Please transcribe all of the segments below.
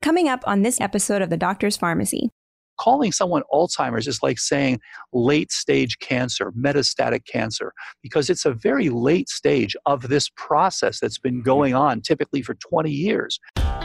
Coming up on this episode of The Doctor's Pharmacy. Calling someone Alzheimer's is like saying late stage cancer, metastatic cancer, because it's a very late stage of this process that's been going on typically for 20 years.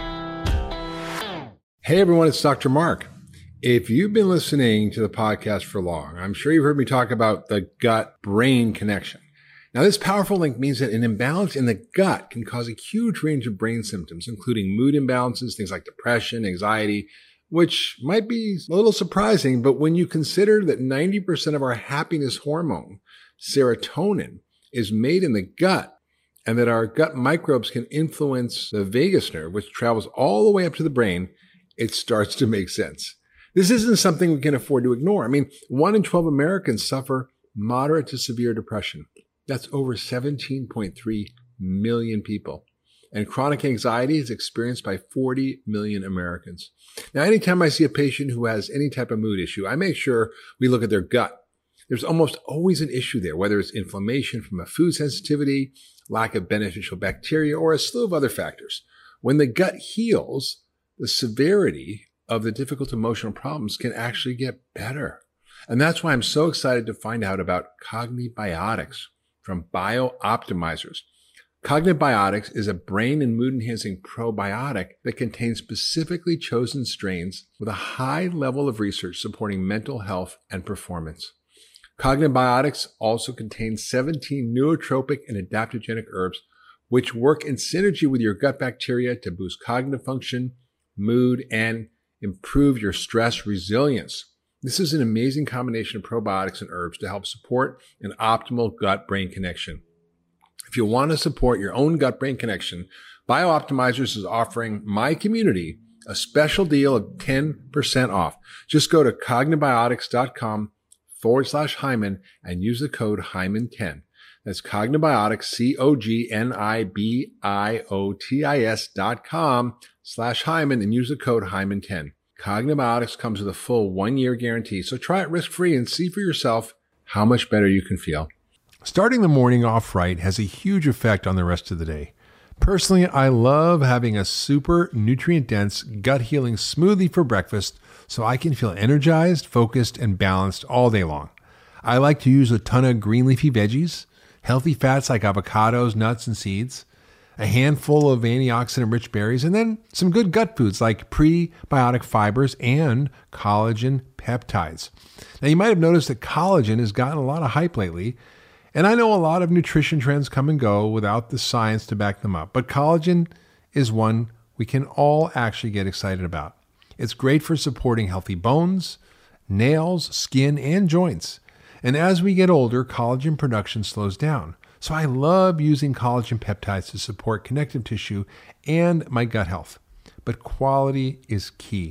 Hey everyone, it's Dr. Mark. If you've been listening to the podcast for long, I'm sure you've heard me talk about the gut-brain connection. Now, this powerful link means that an imbalance in the gut can cause a huge range of brain symptoms, including mood imbalances, things like depression, anxiety, which might be a little surprising, but when you consider that 90% of our happiness hormone, serotonin, is made in the gut, and that our gut microbes can influence the vagus nerve, which travels all the way up to the brain, it starts to make sense. This isn't something we can afford to ignore. I mean, 1 in 12 Americans suffer moderate to severe depression. That's over 17.3 million people. And chronic anxiety is experienced by 40 million Americans. Now, anytime I see a patient who has any type of mood issue, I make sure we look at their gut. There's almost always an issue there, whether it's inflammation from a food sensitivity, lack of beneficial bacteria, or a slew of other factors. When the gut heals, the severity of the difficult emotional problems can actually get better. And that's why I'm so excited to find out about Cognibiotics from BioOptimizers. Cognibiotics is a brain and mood-enhancing probiotic that contains specifically chosen strains with a high level of research supporting mental health and performance. Cognibiotics also contains 17 nootropic and adaptogenic herbs, which work in synergy with your gut bacteria to boost cognitive function, mood, and improve your stress resilience. This is an amazing combination of probiotics and herbs to help support an optimal gut-brain connection. If you want to support your own gut-brain connection, BioOptimizers is offering my community a special deal of 10% off. Just go to cognibiotics.com/Hyman and use the code Hyman10. That's Cognibiotics, COGNIBIOTIS.com/Hyman and use the code Hyman10. Cognibiotics comes with a full 1-year guarantee, so try it risk-free and see for yourself how much better you can feel. Starting the morning off right has a huge effect on the rest of the day. Personally, I love having a super nutrient-dense, gut-healing smoothie for breakfast so I can feel energized, focused, and balanced all day long. I like to use a ton of green leafy veggies, healthy fats like avocados, nuts, and seeds, a handful of antioxidant-rich berries, and then some good gut foods like prebiotic fibers and collagen peptides. Now, you might have noticed that collagen has gotten a lot of hype lately, and I know a lot of nutrition trends come and go without the science to back them up, but collagen is one we can all actually get excited about. It's great for supporting healthy bones, nails, skin, and joints. And as we get older, collagen production slows down. So I love using collagen peptides to support connective tissue and my gut health. But quality is key.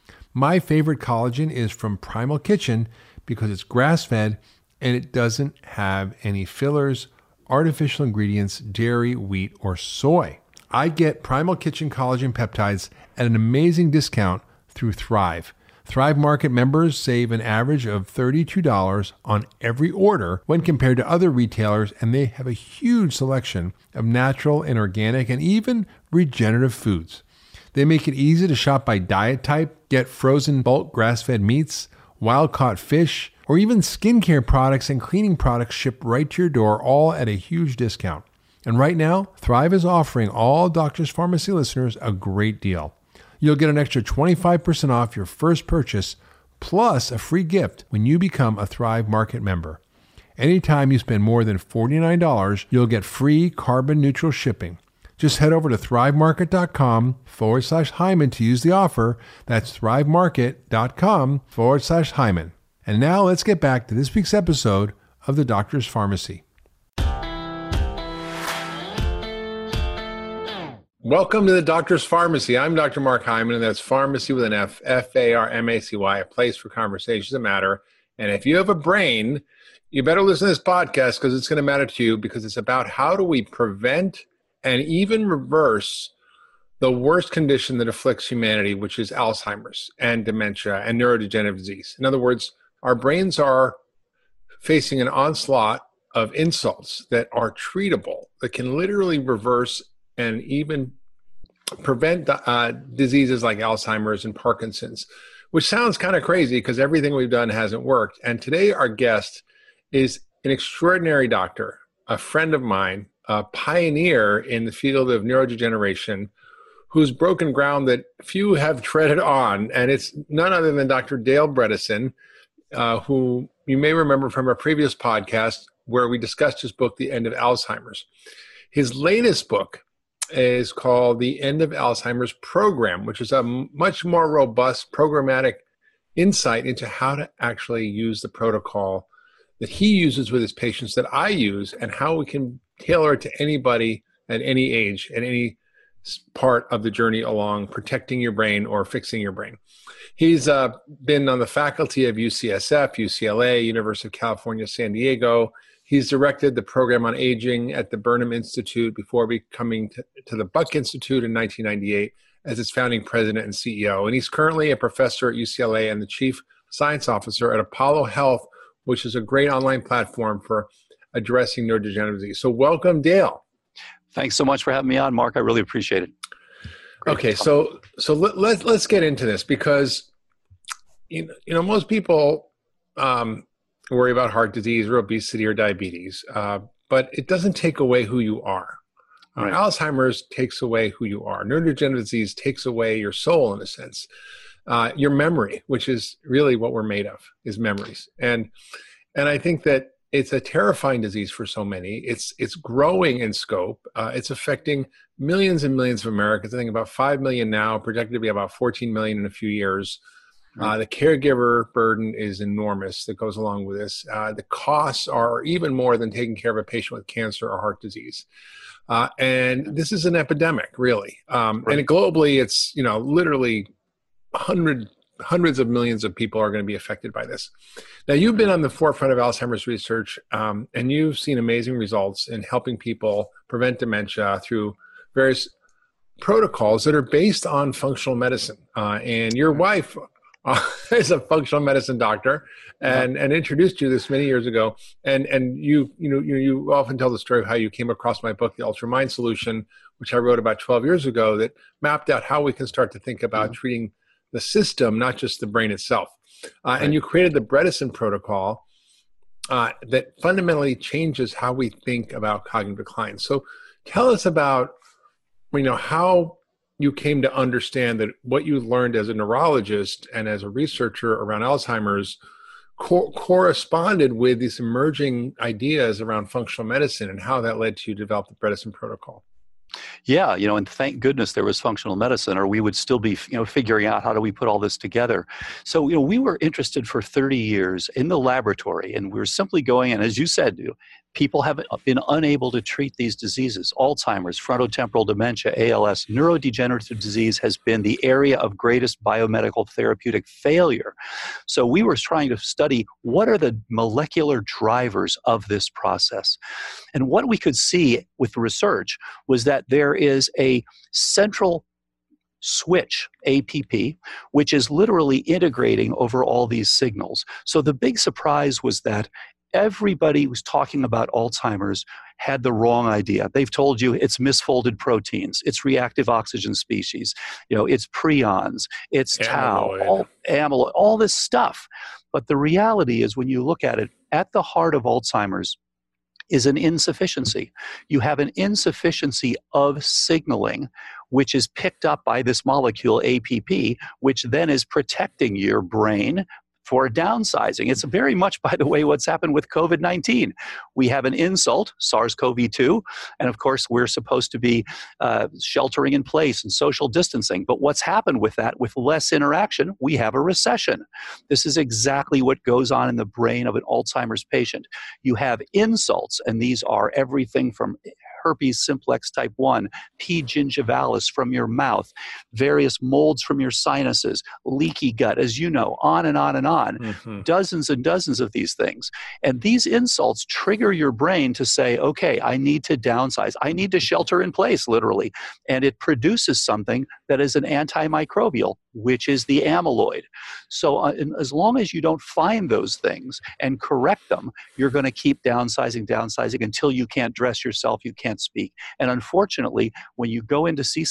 My favorite collagen is from Primal Kitchen because it's grass-fed and it doesn't have any fillers, artificial ingredients, dairy, wheat, or soy. I get Primal Kitchen collagen peptides at an amazing discount through Thrive. Thrive Market members save an average of $32 on every order when compared to other retailers, and they have a huge selection of natural and organic and even regenerative foods. They make it easy to shop by diet type, get frozen bulk grass-fed meats, wild-caught fish, or even skincare products and cleaning products shipped right to your door, all at a huge discount. And right now, Thrive is offering all Doctor's Pharmacy listeners a great deal. You'll get an extra 25% off your first purchase, plus a free gift when you become a Thrive Market member. Anytime you spend more than $49, you'll get free carbon-neutral shipping. Just head over to thrivemarket.com/Hyman to use the offer. That's thrivemarket.com/Hyman. And now let's get back to this week's episode of The Doctor's Pharmacy. Welcome to The Doctor's Pharmacy. I'm Dr. Mark Hyman, and that's pharmacy with an F, F-A-R-M-A-C-Y, a place for conversations that matter. And if you have a brain, you better listen to this podcast because it's going to matter to you, because it's about how do we prevent and even reverse the worst condition that afflicts humanity, which is Alzheimer's and dementia and neurodegenerative disease. In other words, our brains are facing an onslaught of insults that are treatable, that can literally reverse and even prevent diseases like Alzheimer's and Parkinson's, which sounds kind of crazy because everything we've done hasn't worked. And today our guest is an extraordinary doctor, a friend of mine, a pioneer in the field of neurodegeneration, who's broken ground that few have treaded on. And it's none other than Dr. Dale Bredesen, who you may remember from our previous podcast where we discussed his book, The End of Alzheimer's. His latest book is called The End of Alzheimer's Program, which is a much more robust programmatic insight into how to actually use the protocol that he uses with his patients that I use, and how we can tailor it to anybody at any age, at any part of the journey along protecting your brain or fixing your brain. He's been on the faculty of UCSF, UCLA, University of California, San Diego. He's directed the program on aging at the Burnham Institute before becoming to the Buck Institute in 1998 as its founding president and CEO. And he's currently a professor at UCLA and the chief science officer at Apollo Health, which is a great online platform for addressing neurodegenerative disease. So welcome, Dale. Thanks so much for having me on, Mark. I really appreciate it. Okay, so let's get into this, because you know most people worry about heart disease or obesity or diabetes, but it doesn't take away who you are. Right. Alzheimer's takes away who you are. Neurodegenerative disease takes away your soul, in a sense. Your memory, which is really what we're made of, is memories. And I think that it's a terrifying disease for so many. It's growing in scope. It's affecting millions and millions of Americans. I think about 5 million now, projected to be about 14 million in a few years. The caregiver burden is enormous that goes along with this. The costs are even more than taking care of a patient with cancer or heart disease. And this is an epidemic, really. And globally, it's literally hundreds of millions of people are going to be affected by this. Now, you've been on the forefront of Alzheimer's research, and you've seen amazing results in helping people prevent dementia through various protocols that are based on functional medicine. And your wife is a functional medicine doctor, and introduced you this many years ago. And you often tell the story of how you came across my book, The Ultramind Solution, which I wrote about 12 years ago, that mapped out how we can start to think about treating the system, not just the brain itself. And you created the Bredesen protocol that fundamentally changes how we think about cognitive decline. So tell us about, how you came to understand that what you learned as a neurologist and as a researcher around Alzheimer's corresponded with these emerging ideas around functional medicine, and how that led to you develop the Bredesen protocol. Yeah, and thank goodness there was functional medicine, or we would still be, figuring out how do we put all this together. So, we were interested for 30 years in the laboratory, and we were simply going, and as you said, people have been unable to treat these diseases. Alzheimer's, frontotemporal dementia, ALS, neurodegenerative disease has been the area of greatest biomedical therapeutic failure. So we were trying to study what are the molecular drivers of this process. And what we could see with the research was that there is a central switch, APP, which is literally integrating over all these signals. So the big surprise was that everybody who's talking about Alzheimer's had the wrong idea. They've told you it's misfolded proteins, it's reactive oxygen species, it's prions, it's tau, amyloid, all this stuff. But the reality is, when you look at it, at the heart of Alzheimer's is an insufficiency. You have an insufficiency of signaling, which is picked up by this molecule APP, which then is protecting your brain for downsizing. It's very much, by the way, what's happened with COVID-19. We have an insult, SARS-CoV-2, and of course, we're supposed to be sheltering in place and social distancing. But what's happened with that, with less interaction, we have a recession. This is exactly what goes on in the brain of an Alzheimer's patient. You have insults, and these are everything from herpes simplex type 1, P. gingivalis from your mouth, various molds from your sinuses, leaky gut, as you know, on and on and on. Dozens and dozens of these things. And these insults trigger your brain to say, okay, I need to downsize. I need to shelter in place, literally. And it produces something that is an antimicrobial, which is the amyloid. So as long as you don't find those things and correct them, you're going to keep downsizing until you can't dress yourself, you can't speak. And unfortunately, when you go in to see some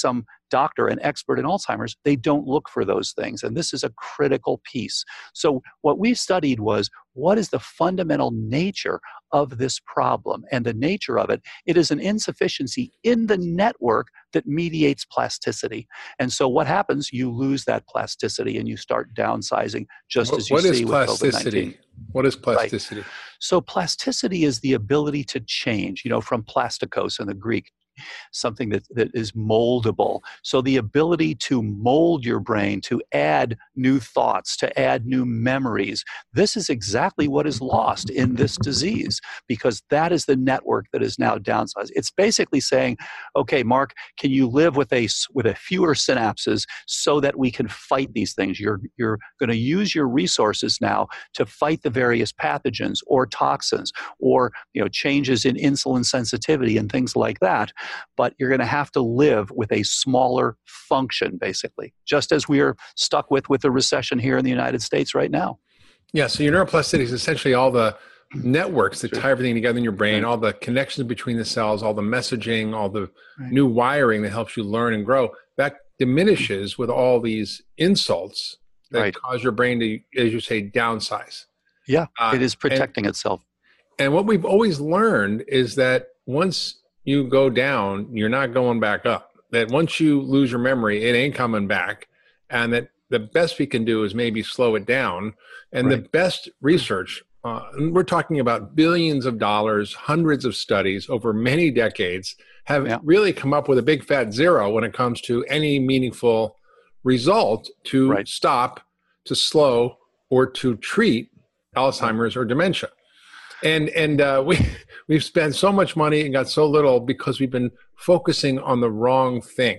doctor, an expert in Alzheimer's, they don't look for those things. And this is a critical piece. So what we studied was, what is the fundamental nature of this problem? And the nature of it, it is an insufficiency in the network that mediates plasticity. And so what happens? You lose that plasticity and you start downsizing, just as you see with COVID-19. What is plasticity? Right. So plasticity is the ability to change, from plastikos in the Greek, something that is moldable. So the ability to mold your brain, to add new thoughts, to add new memories. This is exactly what is lost in this disease, because that is the network that is now downsized. It's basically saying, okay, Mark, can you live with a fewer synapses so that we can fight these things? You're going to use your resources now to fight the various pathogens or toxins or changes in insulin sensitivity and things like that. But you're going to have to live with a smaller function, basically, just as we are stuck with the recession here in the United States right now. Yeah, so your neuroplasticity is essentially all the networks that tie everything together in your brain, all the connections between the cells, all the messaging, all the new wiring that helps you learn and grow. That diminishes with all these insults that cause your brain to, as you say, downsize. Yeah, it is protecting itself. And what we've always learned is that once you go down, you're not going back up. That once you lose your memory, it ain't coming back. And that the best we can do is maybe slow it down. And the best research, we're talking about billions of dollars, hundreds of studies over many decades, have really come up with a big fat zero when it comes to any meaningful result to stop, to slow, or to treat Alzheimer's or dementia. And we've spent so much money and got so little because we've been focusing on the wrong thing.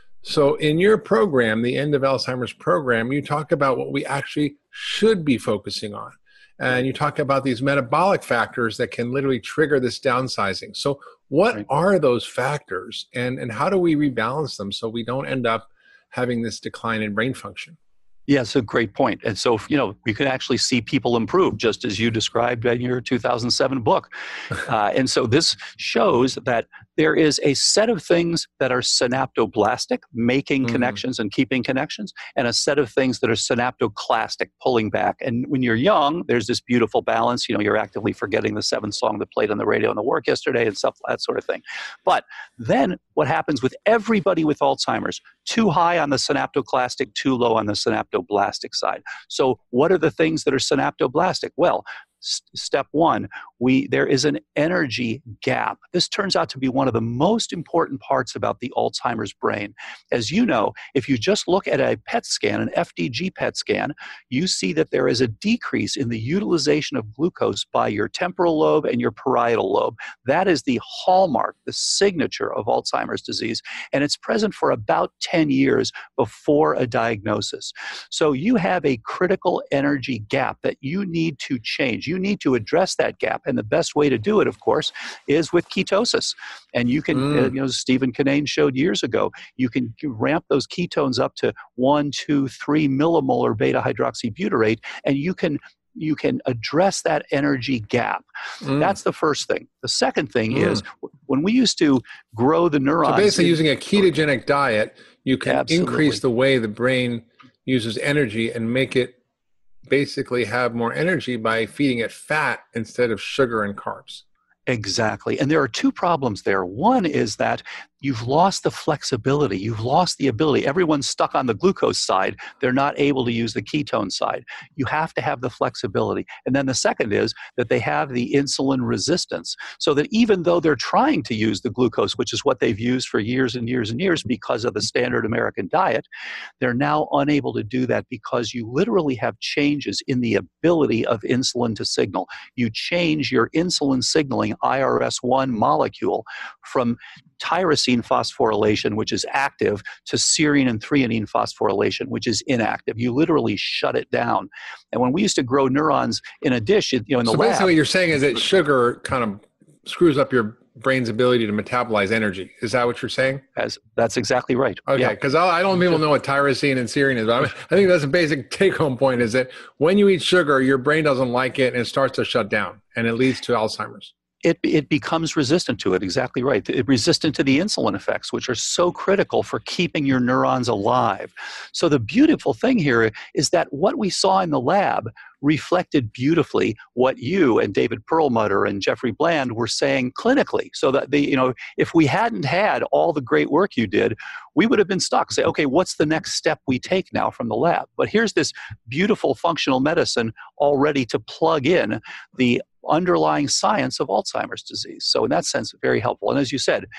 So in your program, the End of Alzheimer's program, you talk about what we actually should be focusing on. And you talk about these metabolic factors that can literally trigger this downsizing. So what are those factors, and how do we rebalance them so we don't end up having this decline in brain function? Yeah, it's a great point. And so, we could actually see people improve, just as you described in your 2007 book. And so this shows that there is a set of things that are synaptoblastic, making connections and keeping connections, and a set of things that are synaptoclastic, pulling back. And when you're young, there's this beautiful balance. You're actively forgetting the 7th song that played on the radio in the work yesterday and stuff, that sort of thing. But then what happens with everybody with Alzheimer's? Too high on the synaptoclastic, too low on the synaptoblastic side. So what are the things that are synaptoblastic? Well, step one, there is an energy gap. This turns out to be one of the most important parts about the Alzheimer's brain. As you know, if you just look at a PET scan, an FDG PET scan, you see that there is a decrease in the utilization of glucose by your temporal lobe and your parietal lobe. That is the hallmark, the signature of Alzheimer's disease, and it's present for about 10 years before a diagnosis. So you have a critical energy gap that you need to change. You need to address that gap. And the best way to do it, of course, is with ketosis. And you can, Stephen Kinane showed years ago, you can ramp those ketones up to 1, 2, 3 millimolar beta hydroxybutyrate, and you can address that energy gap. That's the first thing. The second thing is, when we used to grow the neurons. So basically using a ketogenic diet, you can increase the way the brain uses energy and make it basically have more energy by feeding it fat instead of sugar and carbs. Exactly. And there are two problems there. One is that you've lost the flexibility. You've lost the ability. Everyone's stuck on the glucose side. They're not able to use the ketone side. You have to have the flexibility. And then the second is that they have the insulin resistance, so that even though they're trying to use the glucose, which is what they've used for years and years and years because of the standard American diet, they're now unable to do that because you literally have changes in the ability of insulin to signal. You change your insulin signaling IRS1 molecule from tyrosine phosphorylation, which is active, to serine and threonine phosphorylation, which is inactive. You literally shut it down. And when we used to grow neurons in a dish, in the lab. So basically what you're saying is that sugar kind of screws up your brain's ability to metabolize energy. Is that what you're saying? That's exactly right. Okay, because I don't think people know what tyrosine and serine is. But I think that's a basic take-home point, is that when you eat sugar, your brain doesn't like it and it starts to shut down, and it leads to Alzheimer's. it becomes resistant to it. Exactly right. Resistant to the insulin effects, which are so critical for keeping your neurons alive. So the beautiful thing here is that what we saw in the lab reflected beautifully what you and David Perlmutter and Jeffrey Bland were saying clinically. So that if we hadn't had all the great work you did, we would have been stuck. Say, okay, what's the next step we take now from the lab? But here's this beautiful functional medicine all ready to plug in the underlying science of Alzheimer's disease. So in that sense, very helpful. And as you said,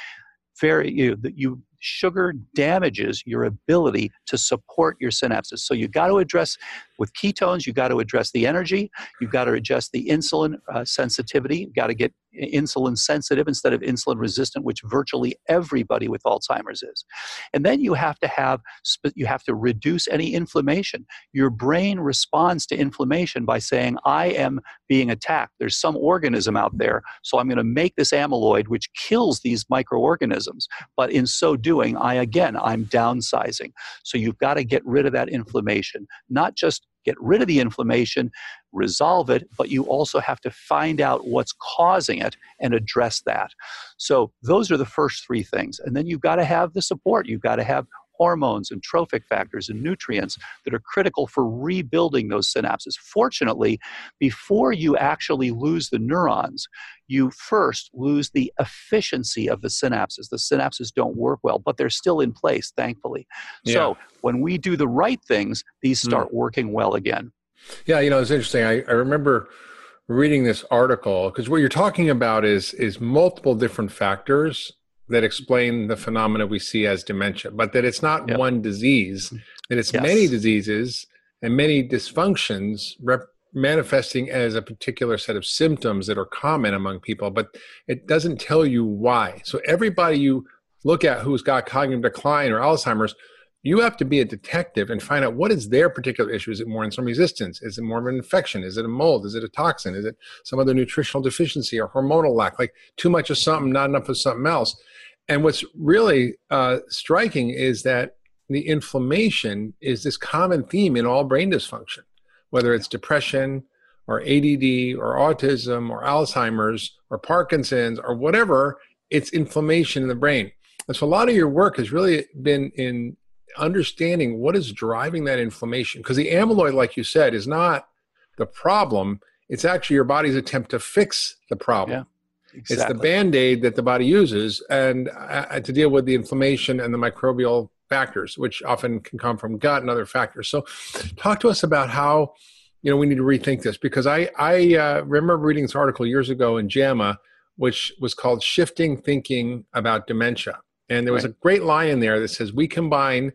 sugar damages your ability to support your synapses. So you got to address with ketones, you got to address the energy, you got to address the insulin sensitivity, you got to get insulin sensitive instead of insulin resistant, which virtually everybody with Alzheimer's is. And then you have to reduce any inflammation. Your brain responds to inflammation by saying, I am being attacked. There's some organism out there, so I'm going to make this amyloid, which kills these microorganisms. But in so doing, I'm downsizing. So you've got to get rid of that inflammation, not just get rid of the inflammation, resolve it, but you also have to find out what's causing it and address that. So those are the first three things. And then you've got to have the support. You've got to have hormones and trophic factors and nutrients that are critical for rebuilding those synapses. Fortunately, before you actually lose the neurons, you first lose the efficiency of the synapses. The synapses don't work well, but they're still in place, thankfully. Yeah. So when we do the right things, these start working well again. Yeah, it's interesting. I remember reading this article, because what you're talking about is multiple different factors that explain the phenomena we see as dementia, but that it's not one disease, that it's many diseases and many dysfunctions manifesting as a particular set of symptoms that are common among people, but it doesn't tell you why. So everybody you look at who's got cognitive decline or Alzheimer's, you have to be a detective and find out what is their particular issue. Is it more insulin resistance? Is it more of an infection? Is it a mold? Is it a toxin? Is it some other nutritional deficiency or hormonal lack? Like too much of something, not enough of something else. And what's really striking is that the inflammation is this common theme in all brain dysfunction, whether it's depression or ADD or autism or Alzheimer's or Parkinson's or whatever, it's inflammation in the brain. And so a lot of your work has really been in understanding what is driving that inflammation. Because the amyloid, like you said, is not the problem. It's actually your body's attempt to fix the problem. Yeah, exactly. It's the Band-Aid that the body uses and to deal with the inflammation and the microbial factors, which often can come from gut and other factors. So talk to us about how, we need to rethink this, because I remember reading this article years ago in JAMA, which was called Shifting Thinking About Dementia. And there was a great line in there that says, we combine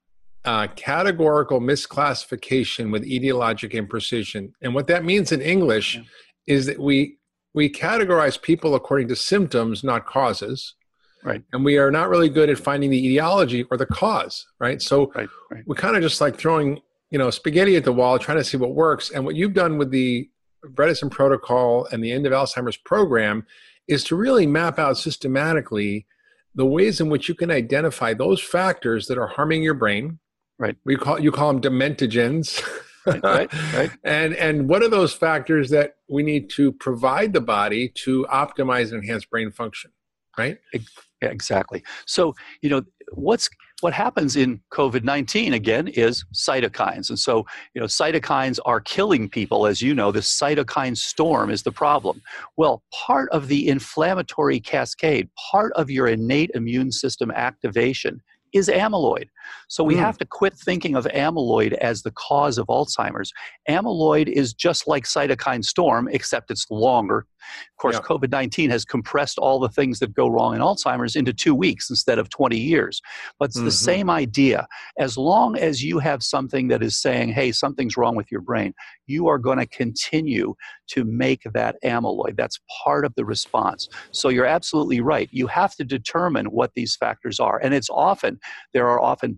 categorical misclassification with etiologic imprecision. And what that means in English is that we categorize people according to symptoms, not causes. Right. And we are not really good at finding the etiology or the cause, right? So we're kind of just like throwing, spaghetti at the wall, trying to see what works. And what you've done with the Bredesen protocol and the End of Alzheimer's program is to really map out systematically the ways in which you can identify those factors that are harming your brain. Right. You call them dementigens. Right. And what are those factors that we need to provide the body to optimize and enhance brain function? Right. Yeah, exactly. So, what happens in COVID-19 again is cytokines. And so, cytokines are killing people. As you know, the cytokine storm is the problem. Well, part of the inflammatory cascade, part of your innate immune system activation is amyloid. So we have to quit thinking of amyloid as the cause of Alzheimer's. Amyloid is just like cytokine storm, except it's longer. Of course, COVID-19 has compressed all the things that go wrong in Alzheimer's into 2 weeks instead of 20 years. But it's the same idea. As long as you have something that is saying, hey, something's wrong with your brain, you are going to continue to make that amyloid. That's part of the response. So you're absolutely right. You have to determine what these factors are. And there are often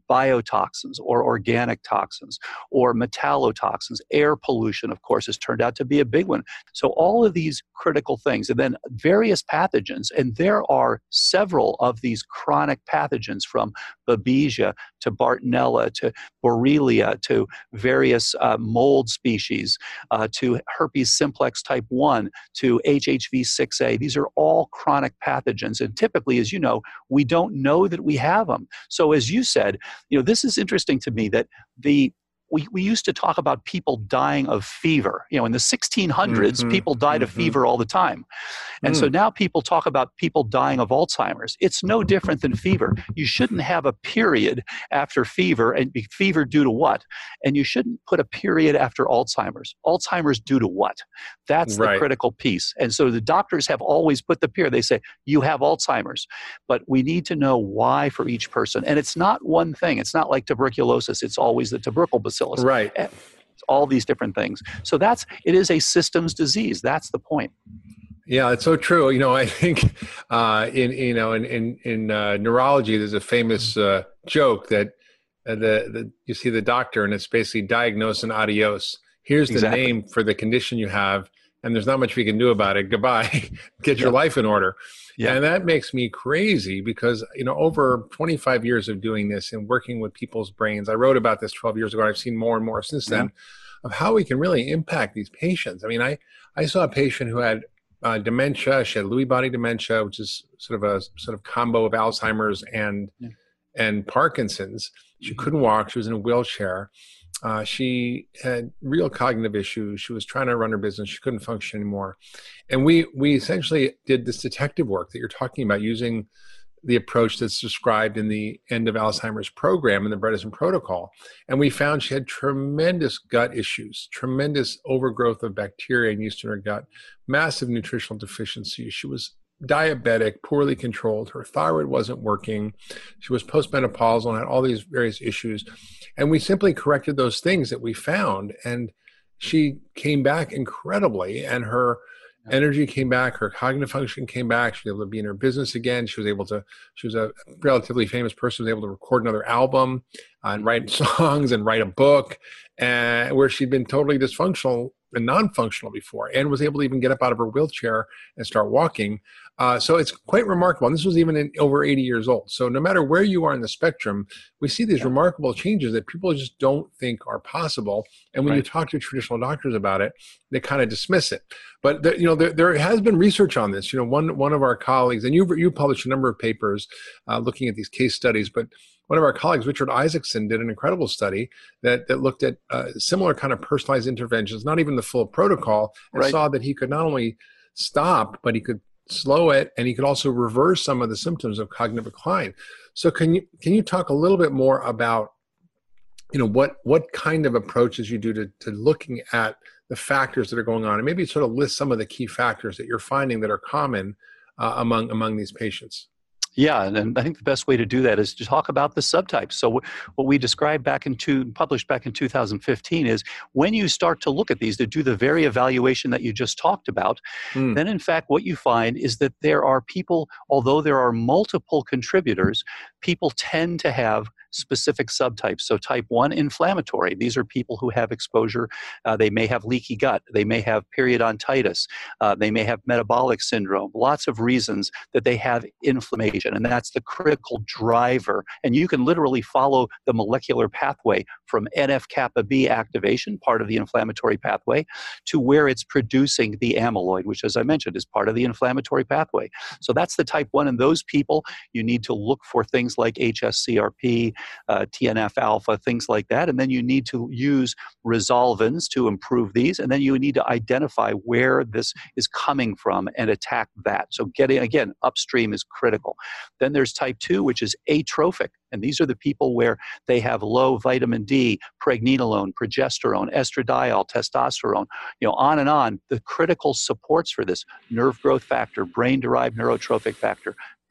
biotoxins or organic toxins or metallotoxins. Air pollution, of course, has turned out to be a big one. So all of these critical things, and then various pathogens, and there are several of these chronic pathogens from Babesia to Bartonella to Borrelia to various mold species to herpes simplex type 1 to HHV6A. These are all chronic pathogens, and typically, as you know, we don't know that we have them. So as you said, this is interesting to me that we used to talk about people dying of fever. In the 1600s, people died of fever all the time. And so now people talk about people dying of Alzheimer's. It's no different than fever. You shouldn't have a period after fever, and fever due to what? And you shouldn't put a period after Alzheimer's. Alzheimer's due to what? That's the critical piece. And so the doctors have always put the period. They say, you have Alzheimer's. But we need to know why for each person. And it's not one thing. It's not like tuberculosis. It's always the tubercle bacillus. Right. It's all these different things. So it is a systems disease. That's the point. Yeah, it's so true. I think in neurology, there's a famous joke that you see the doctor, and it's basically diagnose and adios. Here's the name for the condition you have, and there's not much we can do about it. Goodbye. Get your life in order. Yeah. And that makes me crazy because, over 25 years of doing this and working with people's brains, I wrote about this 12 years ago. I've seen more and more since then of how we can really impact these patients. I mean, I saw a patient who had dementia. She had Lewy body dementia, which is sort of combo of Alzheimer's and Parkinson's. She couldn't walk. She was in a wheelchair. She had real cognitive issues. She was trying to run her business. She couldn't function anymore. And we essentially did this detective work that you're talking about, using the approach that's described in the End of Alzheimer's program in the Bredesen protocol. And we found she had tremendous gut issues, tremendous overgrowth of bacteria and yeast in her gut, massive nutritional deficiencies. She was diabetic, poorly controlled. Her thyroid wasn't working. She was postmenopausal and had all these various issues. And we simply corrected those things that we found. And she came back incredibly. And her energy came back. Her cognitive function came back. She was able to be in her business again. She was a relatively famous person, was able to record another album and write songs and write a book, where she'd been totally dysfunctional and non-functional before, and was able to even get up out of her wheelchair and start walking. So it's quite remarkable. And this was even over 80 years old. So no matter where you are in the spectrum, we see these remarkable changes that people just don't think are possible. And when you talk to traditional doctors about it, they kind of dismiss it. But there has been research on this. One of our colleagues, and you published a number of papers looking at these case studies, but one of our colleagues, Richard Isaacson, did an incredible study that looked at similar kind of personalized interventions, not even the full protocol, and saw that he could not only stop, but he could slow it, and he could also reverse some of the symptoms of cognitive decline. So can you talk a little bit more about what kind of approaches you do to looking at the factors that are going on, and maybe sort of list some of the key factors that you're finding that are common among these patients? Yeah, and I think the best way to do that is to talk about the subtypes. So what we described published back in 2015 is when you start to look at these, to do the very evaluation that you just talked about, then in fact what you find is that there are people, although there are multiple contributors, people tend to have specific subtypes. So type 1, inflammatory. These are people who have exposure. They may have leaky gut. They may have periodontitis. They may have metabolic syndrome. Lots of reasons that they have inflammation, and that's the critical driver. And you can literally follow the molecular pathway from NF-kappa B activation, part of the inflammatory pathway, to where it's producing the amyloid, which, as I mentioned, is part of the inflammatory pathway. So that's the type 1. And those people, you need to look for things like HSCRP, TNF-alpha, things like that. And then you need to use resolvins to improve these. And then you need to identify where this is coming from and attack that. So getting, again, upstream is critical. Then there's type 2, which is atrophic. And these are the people where they have low vitamin D, pregnenolone, progesterone, estradiol, testosterone, on and on. The critical supports for this: nerve growth factor, brain-derived neurotrophic factor,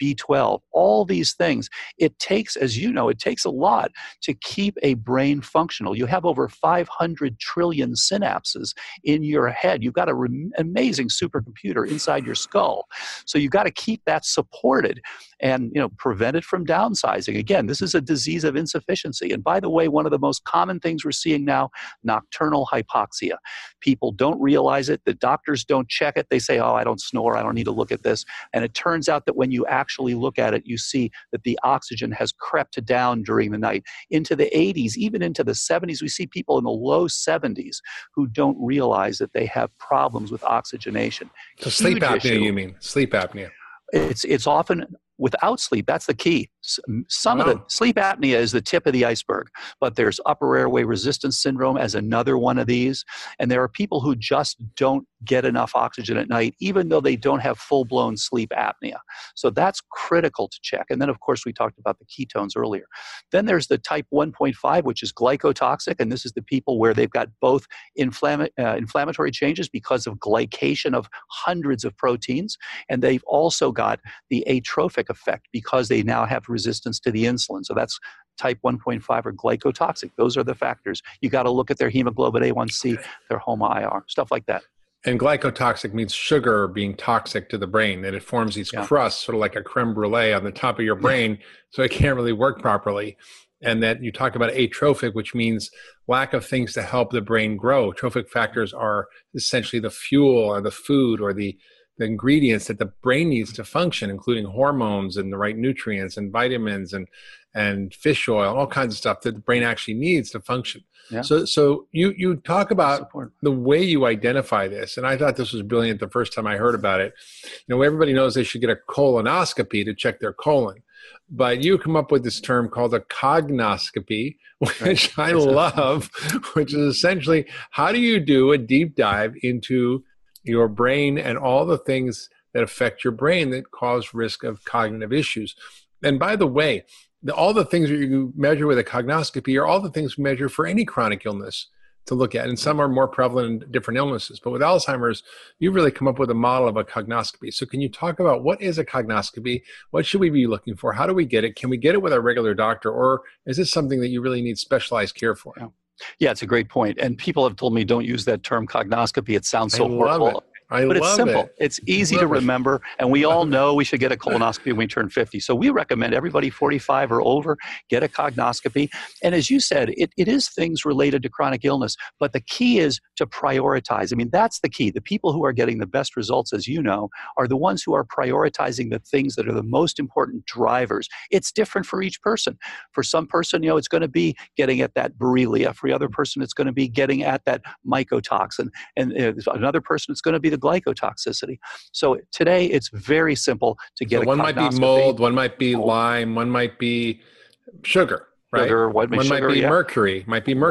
B12, all these things. It takes, as you know, it takes a lot to keep a brain functional. You have over 500 trillion synapses in your head. You've got an amazing supercomputer inside your skull. So you've got to keep that supported and prevent it from downsizing. Again, this is a disease of insufficiency. And by the way, one of the most common things we're seeing now, nocturnal hypoxia. People don't realize it. The doctors don't check it. They say, oh, I don't snore. I don't need to look at this. And it turns out that when you actually look at it, you see that the oxygen has crept down during the night into the 80s, even into the 70s. We see people in the low 70s who don't realize that they have problems with oxygenation. So sleep apnea, you mean? Sleep apnea. It's often without sleep. That's the key. Some of the sleep apnea is the tip of the iceberg, but there's upper airway resistance syndrome as another one of these. And there are people who just don't get enough oxygen at night, even though they don't have full-blown sleep apnea. So that's critical to check. And then, of course, we talked about the ketones earlier. Then there's the type 1.5, which is glycotoxic. And this is the people where they've got both inflammatory changes because of glycation of hundreds of proteins. And they've also got the atrophic effect because they now have resistance to the insulin. So that's type 1.5 or glycotoxic. Those are the factors. You got to look at their hemoglobin A1C, their HOMA-IR, stuff like that. And glycotoxic means sugar being toxic to the brain, and it forms these crusts, sort of like a creme brulee on the top of your brain, so it can't really work properly. And that you talk about atrophic, which means lack of things to help the brain grow. Trophic factors are essentially the fuel or the food or the ingredients that the brain needs to function, including hormones and the right nutrients and vitamins and fish oil, all kinds of stuff that the brain actually needs to function. Yeah. So you talk about the way you identify this, and I thought this was brilliant the first time I heard about it. Everybody knows they should get a colonoscopy to check their colon, but you come up with this term called a cognoscopy, which I love, which is essentially how do you do a deep dive into your brain and all the things that affect your brain that cause risk of cognitive issues. And by the way, all the things that you measure with a cognoscopy are all the things we measure for any chronic illness to look at. And some are more prevalent in different illnesses. But with Alzheimer's, you've really come up with a model of a cognoscopy. So can you talk about what is a cognoscopy? What should we be looking for? How do we get it? Can we get it with our regular doctor? Or is this something that you really need specialized care for? Yeah, it's a great point. And people have told me don't use that term cognoscopy. It sounds so horrible. But it's simple. It's easy to remember. And we all know we should get a colonoscopy when we turn 50. So we recommend everybody 45 or over get a cognoscopy. And as you said, it is things related to chronic illness. But the key is to prioritize. I mean, that's the key. The people who are getting the best results, as you know, are the ones who are prioritizing the things that are the most important drivers. It's different for each person. For some person, it's going to be getting at that Borrelia. For the other person, it's going to be getting at that mycotoxin. And another person, it's going to be the glycotoxicity. So today it's very simple to get a cognoscopy. One might be mold, one might be Lyme, one might be sugar, right? One might be mercury,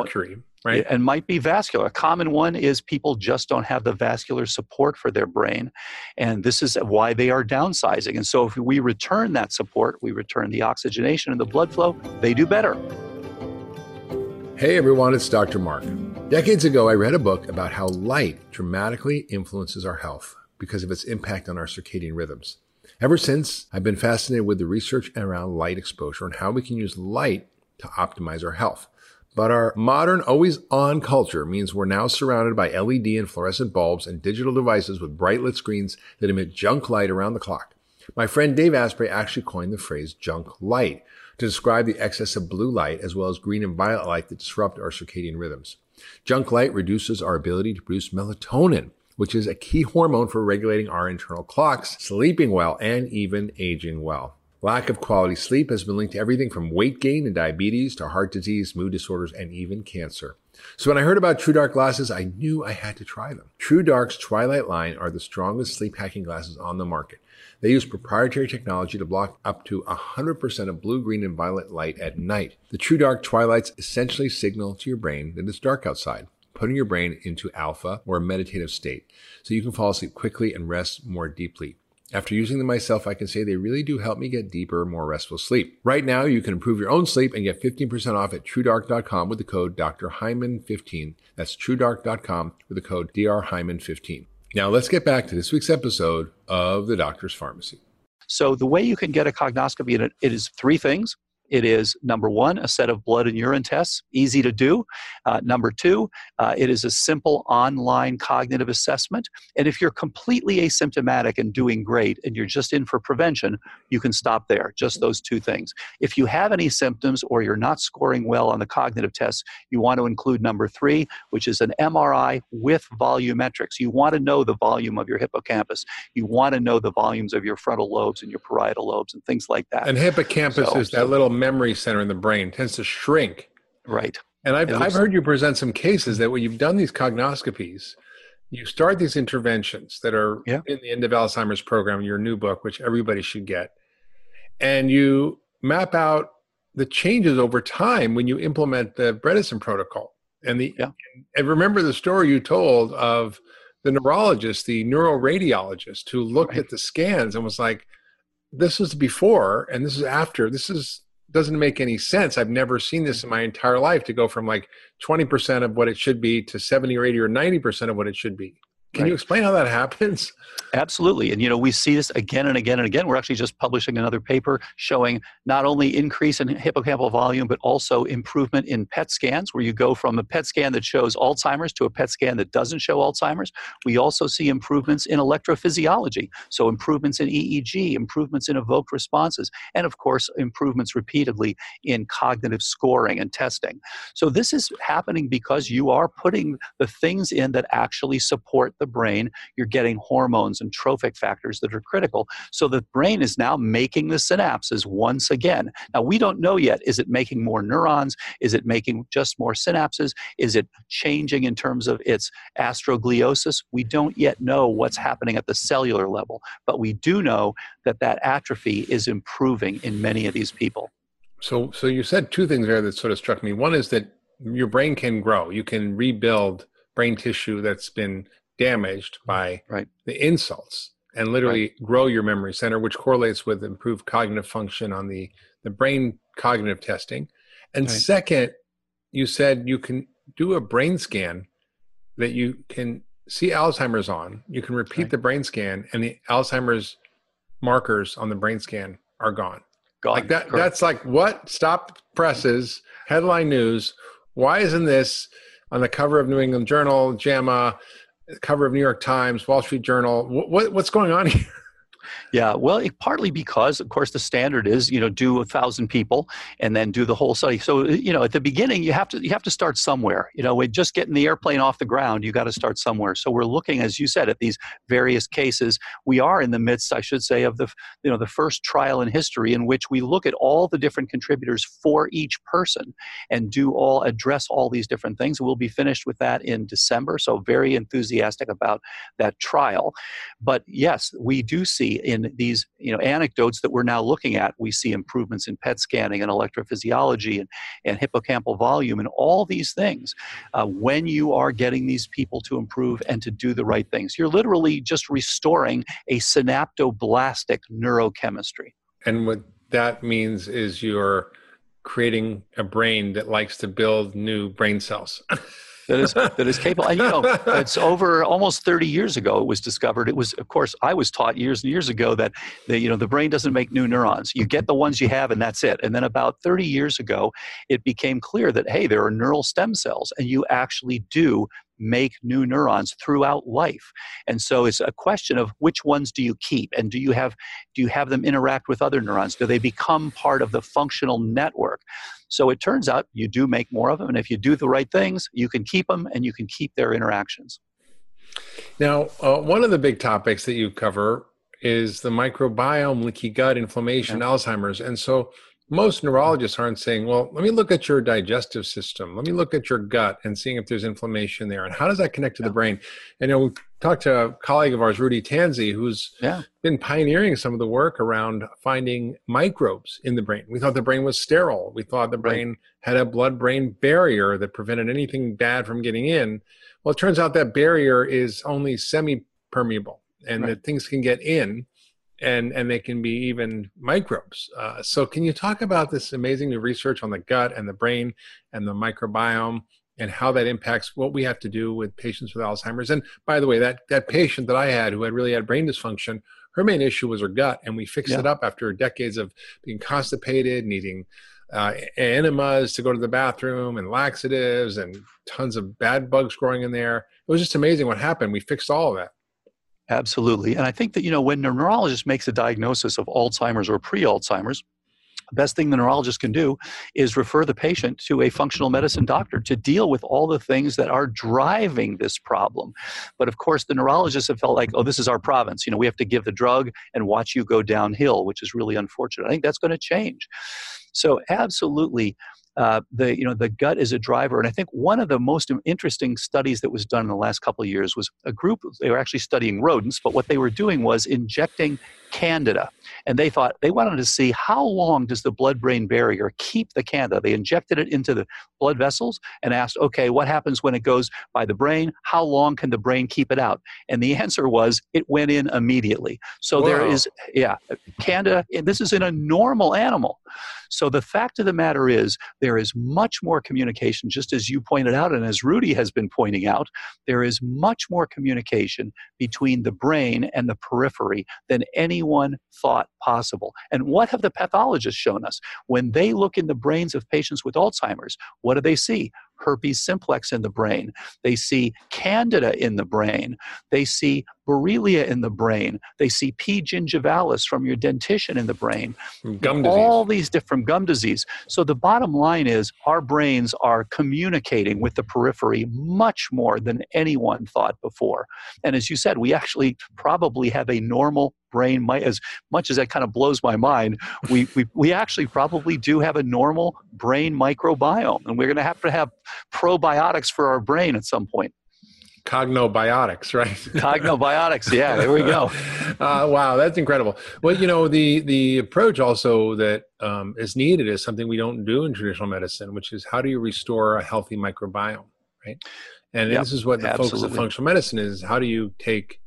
right? And might be vascular. A common one is people just don't have the vascular support for their brain. And this is why they are downsizing. And so if we return that support, we return the oxygenation and the blood flow, they do better. Hey everyone, it's Dr. Mark. Decades ago, I read a book about how light dramatically influences our health because of its impact on our circadian rhythms. Ever since, I've been fascinated with the research around light exposure and how we can use light to optimize our health. But our modern always-on culture means we're now surrounded by LED and fluorescent bulbs and digital devices with bright lit screens that emit junk light around the clock. My friend Dave Asprey actually coined the phrase junk light to describe the excess of blue light as well as green and violet light that disrupt our circadian rhythms. Junk light reduces our ability to produce melatonin, which is a key hormone for regulating our internal clocks, sleeping well, and even aging well. Lack of quality sleep has been linked to everything from weight gain and diabetes to heart disease, mood disorders, and even cancer. So when I heard about TrueDark glasses, I knew I had to try them. TrueDark's Twilight line are the strongest sleep hacking glasses on the market. They use proprietary technology to block up to 100% of blue, green, and violet light at night. The TrueDark Twilights essentially signal to your brain that it's dark outside, putting your brain into alpha or a meditative state so you can fall asleep quickly and rest more deeply. After using them myself, I can say they really do help me get deeper, more restful sleep. Right now, you can improve your own sleep and get 15% off at TrueDark.com with the code Dr. Hyman 15. That's TrueDark.com with the code Dr. Hyman 15. Now let's get back to this week's episode of The Doctor's Pharmacy. So the way you can get a cognoscopy, it is three things. It is, number one, a set of blood and urine tests, easy to do. Number two, it is a simple online cognitive assessment. And if you're completely asymptomatic and doing great and you're just in for prevention, you can stop there, just those two things. If you have any symptoms or you're not scoring well on the cognitive tests, you want to include number three, which is an MRI with volumetrics. You want to know the volume of your hippocampus. You want to know the volumes of your frontal lobes and your parietal lobes and things like that. And hippocampus is that little memory center in the brain. It tends to shrink. Right. And I've heard you present some cases that when you've done these cognoscopies, you start these interventions that are in the End of Alzheimer's program, your new book, which everybody should get. And you map out the changes over time when you implement the Bredesen protocol. And and remember the story you told of the neurologist, the neuroradiologist who looked at the scans and was like, this is before and this is after. Doesn't make any sense. I've never seen this in my entire life, to go from like 20% of what it should be to 70 or 80 or 90% of what it should be. Can you explain how that happens? Absolutely. And, we see this again and again and again. We're actually just publishing another paper showing not only increase in hippocampal volume, but also improvement in PET scans, where you go from a PET scan that shows Alzheimer's to a PET scan that doesn't show Alzheimer's. We also see improvements in electrophysiology. So improvements in EEG, improvements in evoked responses, and of course, improvements repeatedly in cognitive scoring and testing. So this is happening because you are putting the things in that actually support the brain. You're getting hormones and trophic factors that are critical. So the brain is now making the synapses once again. Now, we don't know yet, is it making more neurons? Is it making just more synapses? Is it changing in terms of its astrogliosis? We don't yet know what's happening at the cellular level, but we do know that atrophy is improving in many of these people. So you said two things there that sort of struck me. One is that your brain can grow. You can rebuild brain tissue that's been damaged by the insults, and literally grow your memory center, which correlates with improved cognitive function on the brain cognitive testing. And second, you said you can do a brain scan that you can see Alzheimer's on. You can repeat the brain scan, and the Alzheimer's markers on the brain scan are gone. Like that. Correct. That's like, what? Stop presses, headline news. Why isn't this on the cover of New England Journal, JAMA, cover of New York Times, Wall Street Journal? What's going on here? Yeah, well, partly because, of course, the standard is, do 1,000 people and then do the whole study. So, at the beginning, you have to start somewhere. With just getting the airplane off the ground, you got to start somewhere. So we're looking, as you said, at these various cases. We are in the midst, I should say, of the first trial in history in which we look at all the different contributors for each person and address all these different things. We'll be finished with that in December. So very enthusiastic about that trial. But yes, we do see in these anecdotes that we're now looking at, we see improvements in PET scanning and electrophysiology and hippocampal volume and all these things. When you are getting these people to improve and to do the right things, you're literally just restoring a synaptoblastic neurochemistry. And what that means is you're creating a brain that likes to build new brain cells. That is capable. And it's over almost 30 years ago it was discovered. It was, of course, I was taught years and years ago that the brain doesn't make new neurons. You get the ones you have and that's it. And then about 30 years ago, it became clear that, hey, there are neural stem cells and you actually do make new neurons throughout life. And so it's a question of which ones do you keep, and do you have them interact with other neurons? Do they become part of the functional network? So it turns out you do make more of them, and if you do the right things, you can keep them and you can keep their interactions. Now, one of the big topics that you cover is the microbiome, leaky gut, inflammation, Alzheimer's. And so most neurologists aren't saying, well, let me look at your digestive system. Let me look at your gut and seeing if there's inflammation there. And how does that connect to the brain? And we talked to a colleague of ours, Rudy Tanzi, who's been pioneering some of the work around finding microbes in the brain. We thought the brain was sterile. We thought the brain had a blood-brain barrier that prevented anything bad from getting in. Well, it turns out that barrier is only semi-permeable and that things can get in. And they can be even microbes. So can you talk about this amazing new research on the gut and the brain and the microbiome and how that impacts what we have to do with patients with Alzheimer's. And by the way, that patient that I had who had really had brain dysfunction, her main issue was her gut, and we fixed it up after decades of being constipated, needing enemas to go to the bathroom and laxatives and tons of bad bugs growing in there. It was just amazing what happened. We fixed all of that. Absolutely. And I think that, when a neurologist makes a diagnosis of Alzheimer's or pre-Alzheimer's, the best thing the neurologist can do is refer the patient to a functional medicine doctor to deal with all the things that are driving this problem. But of course, the neurologists have felt like, oh, this is our province. We have to give the drug and watch you go downhill, which is really unfortunate. I think that's going to change. So absolutely, the gut is a driver. And I think one of the most interesting studies that was done in the last couple of years was a group, they were actually studying rodents, but what they were doing was injecting Candida. And they wanted to see how long does the blood-brain barrier keep the Candida. They injected it into the blood vessels and asked, okay, what happens when it goes by the brain? How long can the brain keep it out? And the answer was it went in immediately. So there is, Candida, this is in a normal animal. So the fact of the matter is there is much more communication, just as you pointed out, and as Rudy has been pointing out, there is much more communication between the brain and the periphery than anyone thought possible. And what have the pathologists shown us? When they look in the brains of patients with Alzheimer's, what do they see? Herpes simplex in the brain. They see Candida in the brain. They see Borrelia in the brain. They see P. gingivalis from your dentition in the brain. Gum disease. All these different gum disease. So the bottom line is our brains are communicating with the periphery much more than anyone thought before. And as you said, we actually probably have a normal brain. As much as that kind of blows my mind, we actually probably do have a normal brain microbiome, and we're going to have probiotics for our brain at some point. Cognobiotics, right? Cognobiotics, yeah, there we go. Wow, that's incredible. Well, the approach also that is needed is something we don't do in traditional medicine, which is how do you restore a healthy microbiome, right? And this is what the focus of functional medicine is. How do you take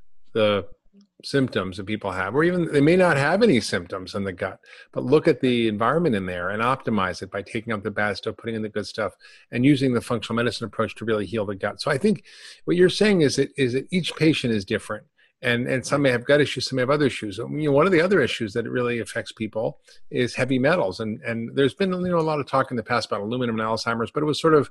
the symptoms that people have, or even they may not have any symptoms in the gut, but look at the environment in there and optimize it by taking out the bad stuff, putting in the good stuff, and using the functional medicine approach to really heal the gut. So I think what you're saying is that each patient is different, and some may have gut issues, some may have other issues. One of the other issues that really affects people is heavy metals, and there's been a lot of talk in the past about aluminum and Alzheimer's, but it was sort of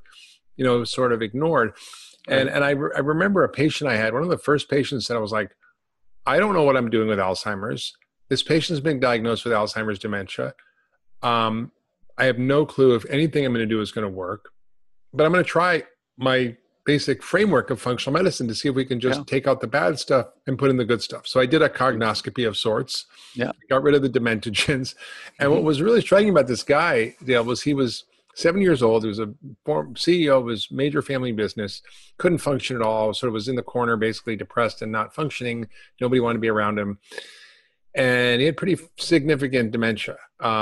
ignored. And I remember a patient I had, one of the first patients that I was like, I don't know what I'm doing with Alzheimer's. This patient's been diagnosed with Alzheimer's dementia. I have no clue if anything I'm going to do is going to work, but I'm going to try my basic framework of functional medicine to see if we can just take out the bad stuff and put in the good stuff. So I did a cognoscopy of sorts, got rid of the dementogens. And what was really striking about this guy, Dale, was he was 7 years old. He was a former CEO of his major family business, couldn't function at all, sort of was in the corner, basically depressed and not functioning. Nobody wanted to be around him. And he had pretty significant dementia.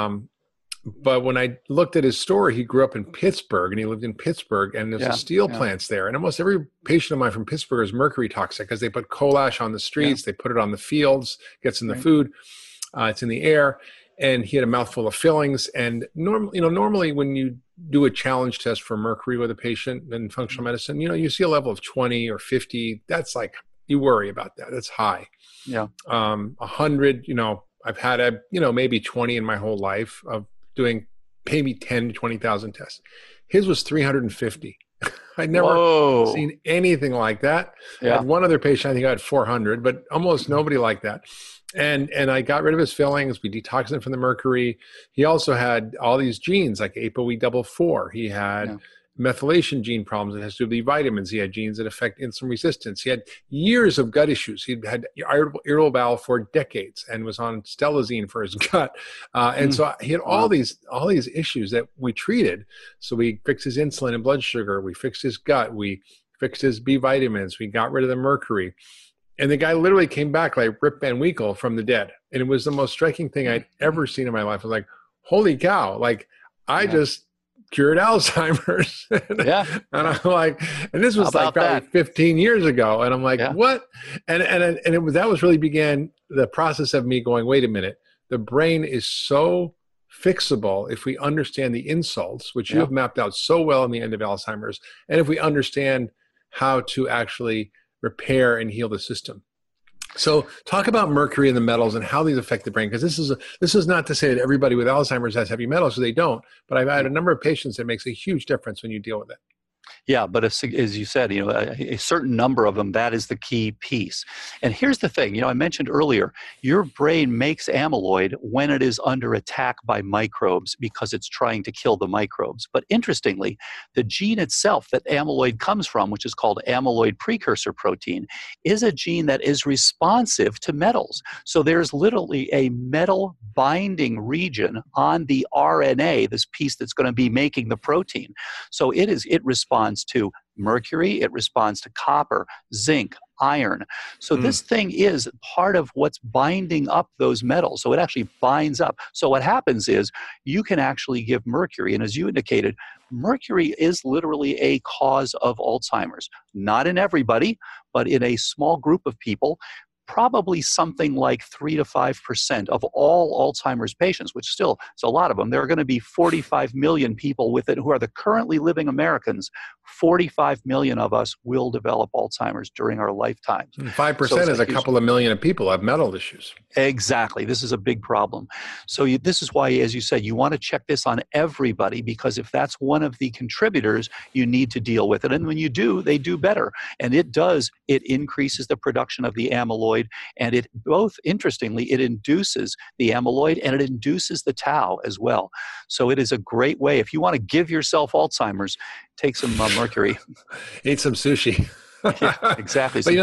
But when I looked at his story, he grew up in Pittsburgh, and he lived in Pittsburgh, and there's a steel plants there. And almost every patient of mine from Pittsburgh is mercury toxic because they put coal ash on the streets, they put it on the fields, gets in the food, it's in the air. And he had a mouthful of fillings. And normally when you do a challenge test for mercury with a patient in functional medicine, you see a level of 20 or 50. That's like, you worry about that. That's high. 100, I've had maybe 20 in my whole life of doing maybe 10 to 20,000 tests. His was 350. I'd never seen anything like that. I had one other patient, I think I had 400, but almost nobody like that. And I got rid of his fillings. We detoxed him from the mercury. He also had all these genes like ApoE4. He had methylation gene problems that has to do with the vitamins. He had genes that affect insulin resistance. He had years of gut issues. He'd had irritable bowel for decades and was on stelazine for his gut. And so he had all these issues that we treated. So we fixed his insulin and blood sugar. We fixed his gut. We fixed his B vitamins. We got rid of the mercury. And the guy literally came back like Rip Van Winkle from the dead. And it was the most striking thing I'd ever seen in my life. I was like, holy cow, like I just cured Alzheimer's. And I'm like, and this was like probably 15 years ago. And I'm like, what? And that was really began the process of me going, wait a minute, the brain is so fixable if we understand the insults, which you have mapped out so well in the end of Alzheimer's, and if we understand how to actually repair and heal the system. So talk about mercury and the metals and how these affect the brain, because this is not to say that everybody with Alzheimer's has heavy metals, so they don't, but I've had a number of patients that makes a huge difference when you deal with it. Yeah, but as you said, a certain number of them, that is the key piece. And here's the thing, I mentioned earlier, your brain makes amyloid when it is under attack by microbes because it's trying to kill the microbes. But interestingly, the gene itself that amyloid comes from, which is called amyloid precursor protein, is a gene that is responsive to metals. So there's literally a metal binding region on the RNA, this piece that's going to be making the protein. So it responds to mercury, it responds to copper, zinc, iron. So this thing is part of what's binding up those metals. So it actually binds up. So what happens is you can actually give mercury, and as you indicated, mercury is literally a cause of Alzheimer's. Not in everybody, but in a small group of people. Probably something like 3 to 5% of all Alzheimer's patients, which still is a lot of them. There are going to be 45 million people with it who are the currently living Americans. 45 million of us will develop Alzheimer's during our lifetimes. 5% is a couple of million of people have mental issues. Exactly. This is a big problem. So this is why, as you said, you want to check this on everybody, because if that's one of the contributors, you need to deal with it. And when you do, they do better. And it increases the production of the amyloid. And it both, interestingly, it induces the amyloid and it induces the tau as well. So it is a great way. If you want to give yourself Alzheimer's, take some mercury. Eat some sushi. Yeah, exactly. But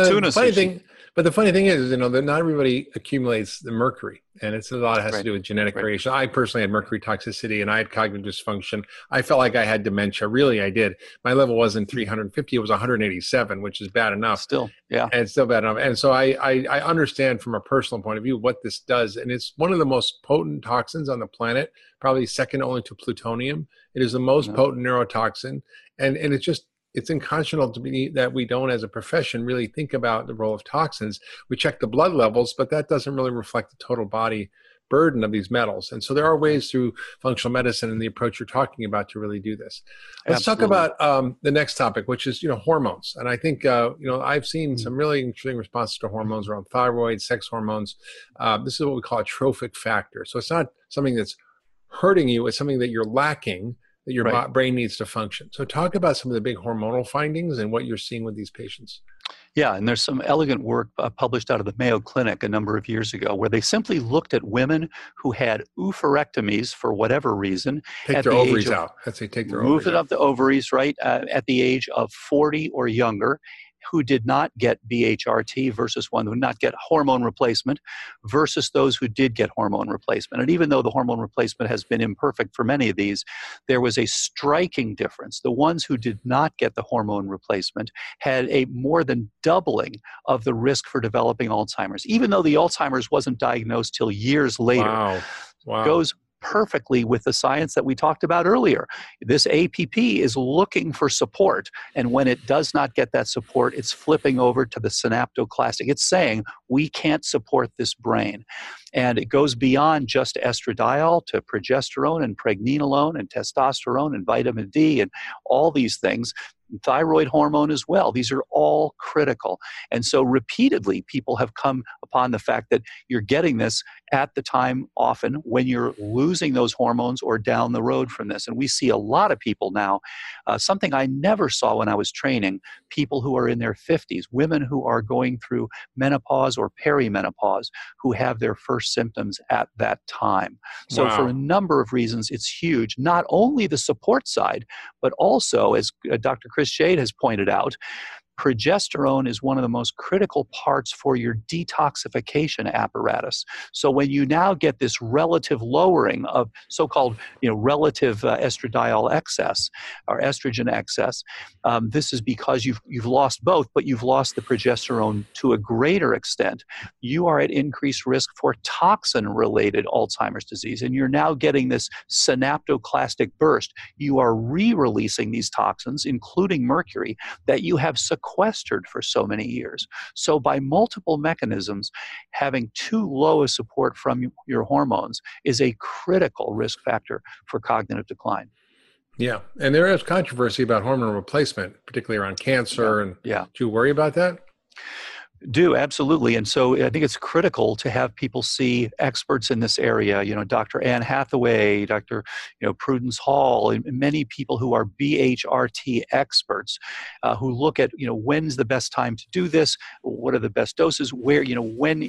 the funny thing is, that not everybody accumulates the mercury, and a lot has to do with genetic variation. I personally had mercury toxicity, and I had cognitive dysfunction. I felt like I had dementia. Really, I did. My level wasn't 350; it was 187, which is bad enough. Still, yeah, and it's still bad enough. And so I understand from a personal point of view what this does, and it's one of the most potent toxins on the planet, probably second only to plutonium. It is the most potent neurotoxin, and it's unconscionable to me that we don't, as a profession, really think about the role of toxins. We check the blood levels, but that doesn't really reflect the total body burden of these metals. And so there are ways through functional medicine and the approach you're talking about to really do this. Let's talk about the next topic, which is, hormones. And I think, I've seen some really interesting responses to hormones around thyroid, sex hormones. This is what we call a trophic factor. So it's not something that's hurting you, it's something that you're lacking, that your brain needs to function. So talk about some of the big hormonal findings and what you're seeing with these patients. Yeah, and there's some elegant work published out of the Mayo Clinic a number of years ago where they simply looked at women who had oophorectomies for whatever reason. Take their ovaries out. I'd say take their ovaries out. Moved it up the ovaries, right, at the age of 40 or younger, who did not get BHRT versus one who did not get hormone replacement versus those who did get hormone replacement. And even though the hormone replacement has been imperfect for many of these, there was a striking difference. The ones who did not get the hormone replacement had a more than doubling of the risk for developing Alzheimer's, even though the Alzheimer's wasn't diagnosed till years later. Wow. Goes perfectly with the science that we talked about earlier. This APP is looking for support, and when it does not get that support, it's flipping over to the synaptoclastic. It's saying, we can't support this brain. And it goes beyond just estradiol to progesterone and pregnenolone and testosterone and vitamin D and all these things. Thyroid hormone as well. These are all critical. And so repeatedly, people have come upon the fact that you're getting this at the time often when you're losing those hormones or down the road from this. And we see a lot of people now, something I never saw when I was training, people who are in their 50s, women who are going through menopause or perimenopause, who have their first symptoms at that time. So for a number of reasons, it's huge. Not only the support side, but also, as Dr. Chris Shade has pointed out, progesterone is one of the most critical parts for your detoxification apparatus. So when you now get this relative lowering of so-called relative estradiol excess or estrogen excess, this is because you've lost both, but you've lost the progesterone to a greater extent. You are at increased risk for toxin-related Alzheimer's disease, and you're now getting this synaptoclastic burst. You are re-releasing these toxins, including mercury, that you have sequestered for so many years. So by multiple mechanisms, having too low a support from your hormones is a critical risk factor for cognitive decline. Yeah. And there is controversy about hormone replacement, particularly around cancer. And Yeah. do you worry about that? Do, absolutely. And so I think it's critical to have people see experts in this area, Dr. Anne Hathaway, Dr. Prudence Hall, and many people who are BHRT experts who look at, when's the best time to do this? What are the best doses? Where, when,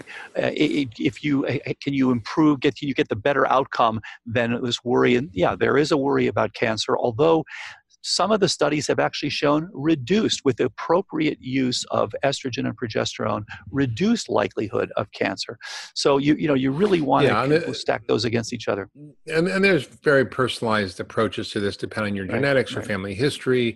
if you, can you improve, can you get the better outcome than this worry? And yeah, there is a worry about cancer, although some of the studies have actually shown reduced, with the appropriate use of estrogen and progesterone, reduced likelihood of cancer. So you really want to stack those against each other. And there's very personalized approaches to this, depending on your genetics or family history.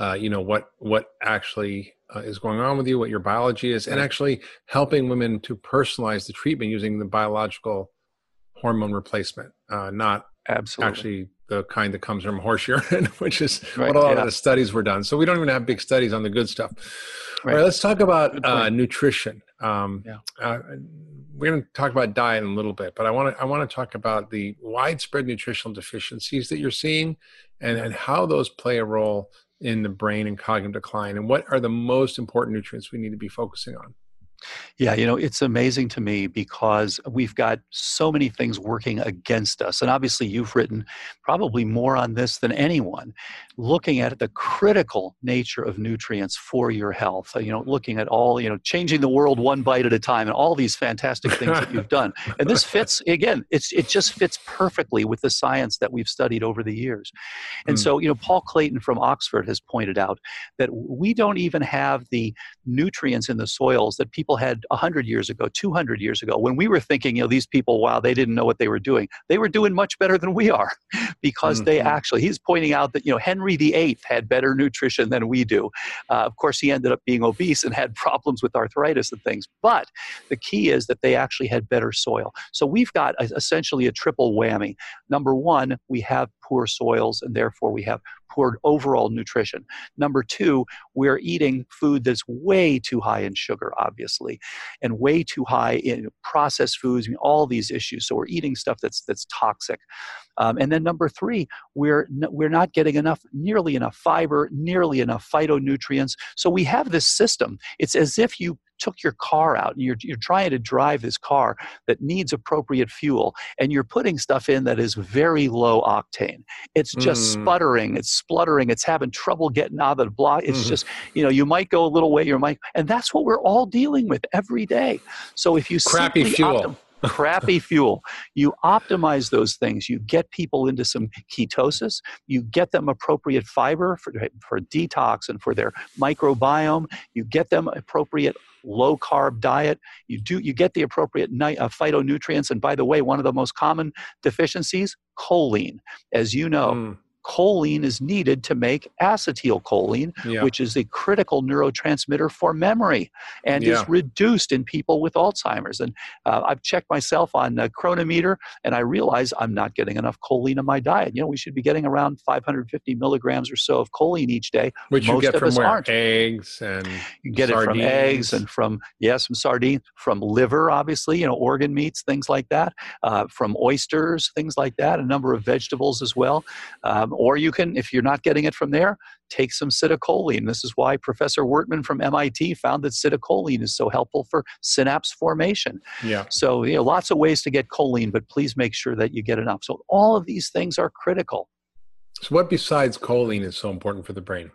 What actually is going on with you, what your biology is, and actually helping women to personalize the treatment using the biological hormone replacement, not actually the kind that comes from horse urine, which is what a lot of the studies were done. So we don't even have big studies on the good stuff. All right, let's talk about nutrition. We're going to talk about diet in a little bit, but I want to talk about the widespread nutritional deficiencies that you're seeing and how those play a role in the brain and cognitive decline, and what are the most important nutrients we need to be focusing on. Yeah, it's amazing to me because we've got so many things working against us. And obviously you've written probably more on this than anyone, looking at the critical nature of nutrients for your health, looking at all, changing the world one bite at a time and all these fantastic things that you've done. And this fits, again, it just fits perfectly with the science that we've studied over the years. And so, Paul Clayton from Oxford has pointed out that we don't even have the nutrients in the soils that people had 100 years ago, 200 years ago, when we were thinking, these people, wow, they didn't know what they were doing. They were doing much better than we are because they actually, he's pointing out that, Henry VIII had better nutrition than we do. Of course, he ended up being obese and had problems with arthritis and things. But the key is that they actually had better soil. So we've got essentially a triple whammy. Number one, we have poor soils, and therefore we have poor overall nutrition. Number two, we're eating food that's way too high in sugar, obviously, and way too high in processed foods, all these issues. So we're eating stuff that's toxic. And then number three, we're not getting nearly enough fiber, nearly enough phytonutrients. So we have this system. It's as if you took your car out and you're trying to drive this car that needs appropriate fuel, and you're putting stuff in that is very low octane. It's just sputtering, it's spluttering, it's having trouble getting out of the block. It's just, you might go a little way, and that's what we're all dealing with every day. So if you crappy fuel. Crappy fuel. You optimize those things. You get people into some ketosis. You get them appropriate fiber for detox and for their microbiome. You get them appropriate low-carb diet. You get the appropriate phytonutrients. And by the way, one of the most common deficiencies, choline. As you know, choline is needed to make acetylcholine, which is a critical neurotransmitter for memory and is reduced in people with Alzheimer's. And I've checked myself on a Chronometer, and I realize I'm not getting enough choline in my diet. We should be getting around 550 milligrams or so of choline each day. Which Most you get of from us where? aren't. Eggs and you get sardines. It from eggs and from sardines, from liver, obviously, organ meats, things like that, from oysters, things like that, a number of vegetables as well. Or you can, if you're not getting it from there, take some citicoline. This is why Professor Wertman from MIT found that citicoline is so helpful for synapse formation. Yeah. So, lots of ways to get choline, but please make sure that you get enough. So all of these things are critical. So what besides choline is so important for the brain?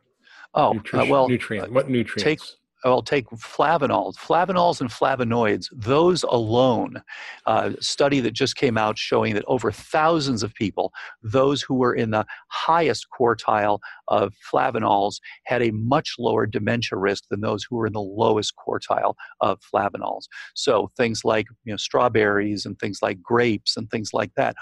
Nutrient. What nutrients? Take flavanols. Flavanols and flavonoids, those alone, study that just came out showing that over thousands of people, those who were in the highest quartile of flavanols had a much lower dementia risk than those who were in the lowest quartile of flavanols. So things like strawberries and things like grapes and things like that,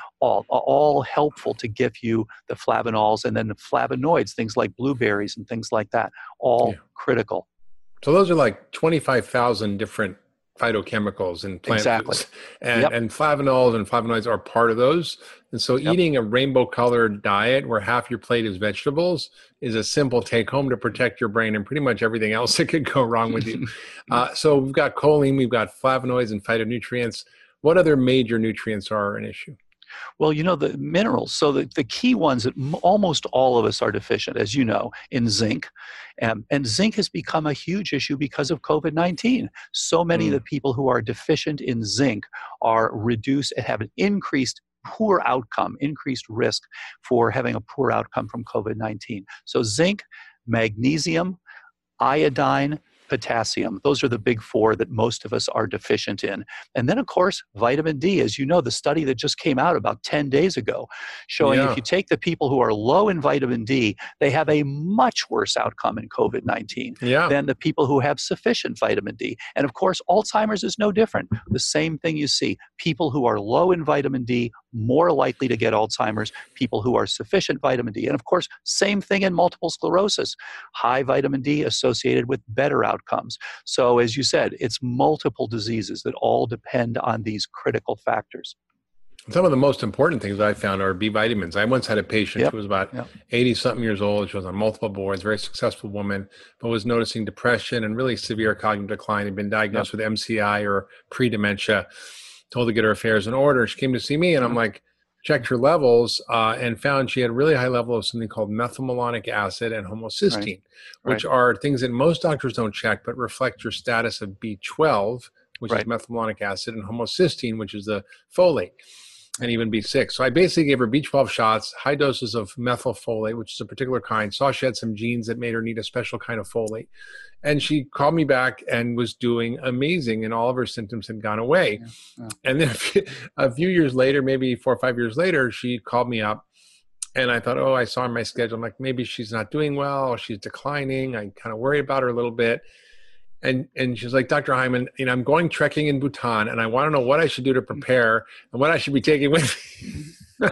all helpful to give you the flavanols, and then the flavonoids, things like blueberries and things like that, all critical. So those are like 25,000 different phytochemicals and plant Exactly. foods. Yep. And flavonols and flavonoids are part of those. And so Yep. eating a rainbow colored diet where half your plate is vegetables is a simple take home to protect your brain and pretty much everything else that could go wrong with you. So we've got choline, we've got flavonoids and phytonutrients. What other major nutrients are an issue? Well, the minerals. So the key ones that almost all of us are deficient, as you know, in zinc. And zinc has become a huge issue because of COVID-19. So many of the people who are deficient in zinc are reduced and have an increased poor outcome, increased risk for having a poor outcome from COVID-19. So zinc, magnesium, iodine, potassium. Those are the big four that most of us are deficient in. And then, of course, vitamin D. As you know, the study that just came out about 10 days ago showing if you take the people who are low in vitamin D, they have a much worse outcome in COVID-19 than the people who have sufficient vitamin D. And of course, Alzheimer's is no different. The same thing you see. People who are low in vitamin D, more likely to get Alzheimer's, people who are sufficient vitamin D. And of course, same thing in multiple sclerosis. High vitamin D associated with better outcomes. So as you said, it's multiple diseases that all depend on these critical factors. Some of the most important things I found are B vitamins. I once had a patient who was about 80-something years old. She was on multiple boards, very successful woman, but was noticing depression and really severe cognitive decline, had been diagnosed with MCI or pre-dementia, told to get her affairs in order. She came to see me, and I'm like, checked her levels and found she had a really high level of something called methylmalonic acid and homocysteine, which are things that most doctors don't check, but reflect your status of B12, which is methylmalonic acid, and homocysteine, which is the folate, and even B6. So I basically gave her B12 shots, high doses of methylfolate, which is a particular kind, saw she had some genes that made her need a special kind of folate. And she called me back and was doing amazing, and all of her symptoms had gone away. And then a few years later, maybe 4 or 5 years later, she called me up, and I thought, I saw in my schedule, I'm like, maybe she's not doing well, or she's declining. I kind of worry about her a little bit. And she's like, Dr. Hyman, I'm going trekking in Bhutan, and I want to know what I should do to prepare and what I should be taking with me.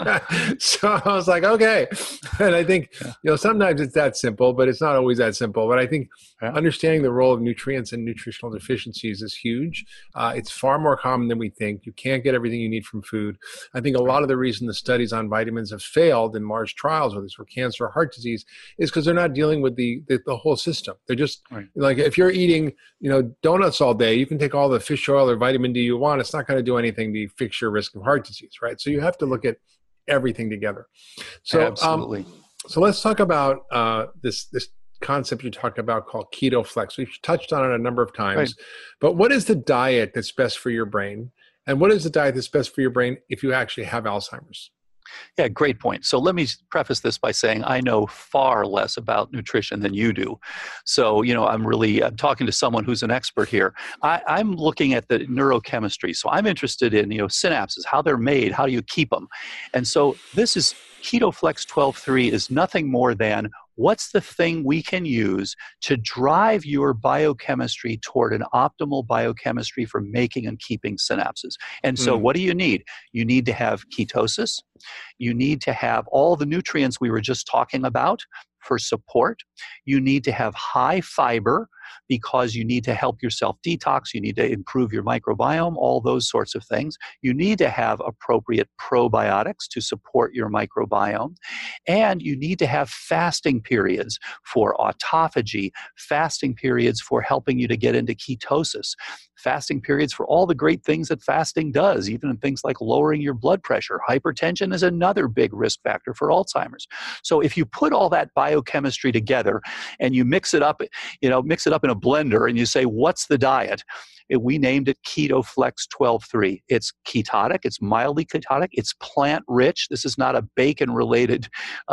So I was like, okay. And I think, sometimes it's that simple, but it's not always that simple. But I think understanding the role of nutrients and nutritional deficiencies is huge. It's far more common than we think. You can't get everything you need from food. I think a lot of the reason the studies on vitamins have failed in large trials, whether it's for cancer or heart disease, is because they're not dealing with the whole system. They're just like, if you're eating, donuts all day, you can take all the fish oil or vitamin D you want. It's not going to do anything to fix your risk of heart disease, right? So you have to look at everything together. So, absolutely. So let's talk about this concept you talked about called Keto Flex. We've touched on it a number of times, but what is the diet that's best for your brain? And what is the diet that's best for your brain if you actually have Alzheimer's? Yeah, great point. So let me preface this by saying I know far less about nutrition than you do. So, I'm talking to someone who's an expert here. I'm looking at the neurochemistry. So I'm interested in, synapses, how they're made, how do you keep them? And so this is Keto Flex 12.3 is nothing more than what's the thing we can use to drive your biochemistry toward an optimal biochemistry for making and keeping synapses. And so what do you need? You need to have ketosis. You need to have all the nutrients we were just talking about for support. You need to have high fiber because you need to help yourself detox. You need to improve your microbiome, all those sorts of things. You need to have appropriate probiotics to support your microbiome. And you need to have fasting periods for autophagy, fasting periods for helping you to get into ketosis, fasting periods for all the great things that fasting does, even in things like lowering your blood pressure. Hypertension is another big risk factor for Alzheimer's. So if you put all that biochemistry together and you mix it up in a blender and you say, what's the diet? We named it Keto Flex 12.3. It's ketotic. It's mildly ketotic. It's plant-rich. This is not a bacon-related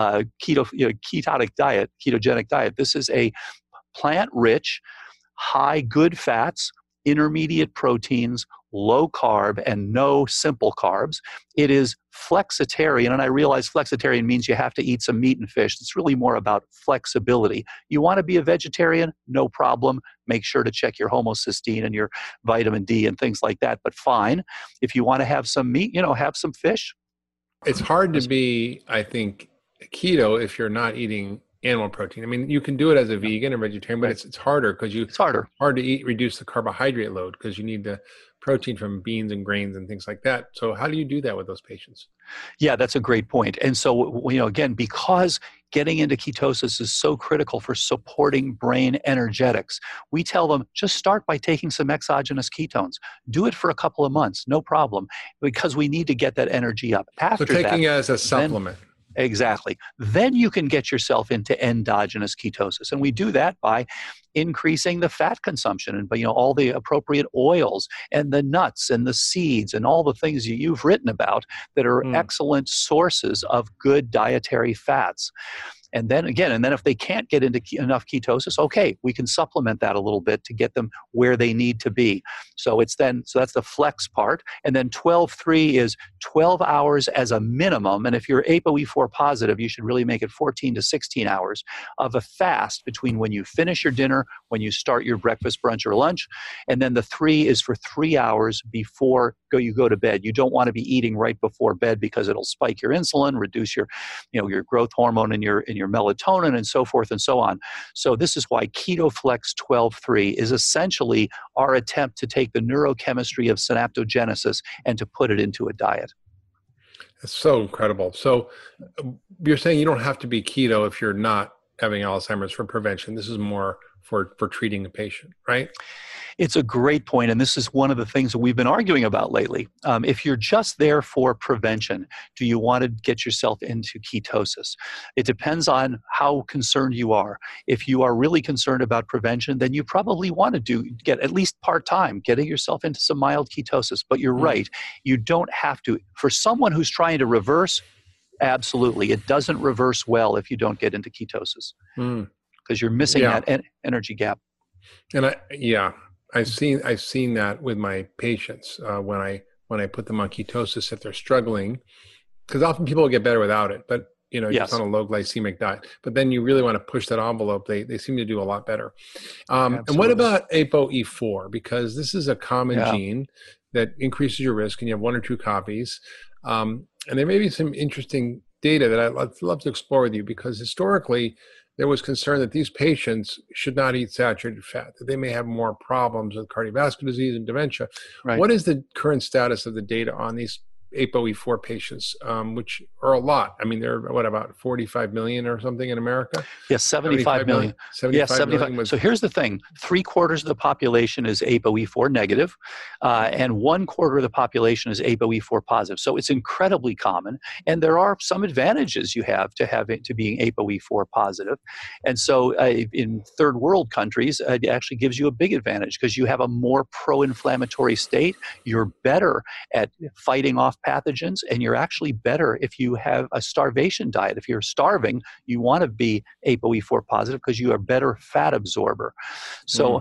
ketogenic diet. This is a plant-rich, high good fats, intermediate proteins, low carb, and no simple carbs. It is flexitarian, and I realize flexitarian means you have to eat some meat and fish. It's really more about flexibility. You want to be a vegetarian? No problem. Make sure to check your homocysteine and your vitamin D and things like that, but fine. If you want to have some meat, have some fish. It's hard to be, I think, keto if you're not eating animal protein. I mean, you can do it as a vegan or vegetarian, but it's harder because it's harder. hard to reduce the carbohydrate load because you need the protein from beans and grains and things like that. So how do you do that with those patients? Yeah, that's a great point. And so, again, because getting into ketosis is so critical for supporting brain energetics, we tell them just start by taking some exogenous ketones. Do it for a couple of months, no problem, because we need to get that energy up. After so taking that, it as a supplement. Exactly. Then you can get yourself into endogenous ketosis. And we do that by increasing the fat consumption and all the appropriate oils and the nuts and the seeds and all the things you've written about that are excellent sources of good dietary fats. And then if they can't get into enough ketosis, okay, we can supplement that a little bit to get them where they need to be. So that's the flex part. And then 12-3 is 12 hours as a minimum. And if you're ApoE4 positive, you should really make it 14 to 16 hours of a fast between when you finish your dinner, when you start your breakfast, brunch, or lunch. And then the 3 is for 3 hours before you go to bed. You don't want to be eating right before bed because it'll spike your insulin, reduce your growth hormone and your melatonin and so forth and so on. So this is why KetoFlex 12-3 is essentially our attempt to take the neurochemistry of synaptogenesis and to put it into a diet. That's so incredible. So you're saying you don't have to be keto if you're not having Alzheimer's for prevention. This is more for treating a patient, right? It's a great point, and this is one of the things that we've been arguing about lately. If you're just there for prevention, do you want to get yourself into ketosis? It depends on how concerned you are. If you are really concerned about prevention, then you probably want to get at least part-time, getting yourself into some mild ketosis. But you're right, you don't have to. For someone who's trying to reverse, absolutely. It doesn't reverse well if you don't get into ketosis because you're missing that energy gap. And I've seen that with my patients when I put them on ketosis if they're struggling, because often people will get better without it, but just on a low glycemic diet. But then you really want to push that envelope. They seem to do a lot better. And what about ApoE4? Because this is a common gene that increases your risk, and you have 1 or 2 copies. And there may be some interesting data that I'd love to explore with you, because historically, there was concern that these patients should not eat saturated fat, that they may have more problems with cardiovascular disease and dementia. Right. What is the current status of the data on these ApoE4 patients, which are a lot? I mean, there are, about 45 million or something in America? Yes, 75 million. 75 million. So here's the thing. 3/4 of the population is ApoE4 negative, and 1/4 of the population is ApoE4 positive. So it's incredibly common, and there are some advantages you have to being ApoE4 positive. And so in third world countries, it actually gives you a big advantage because you have a more pro-inflammatory state. You're better at fighting off pathogens, and you're actually better if you have a starvation diet. If you're starving, you want to be ApoE4 positive because you are a better fat absorber. So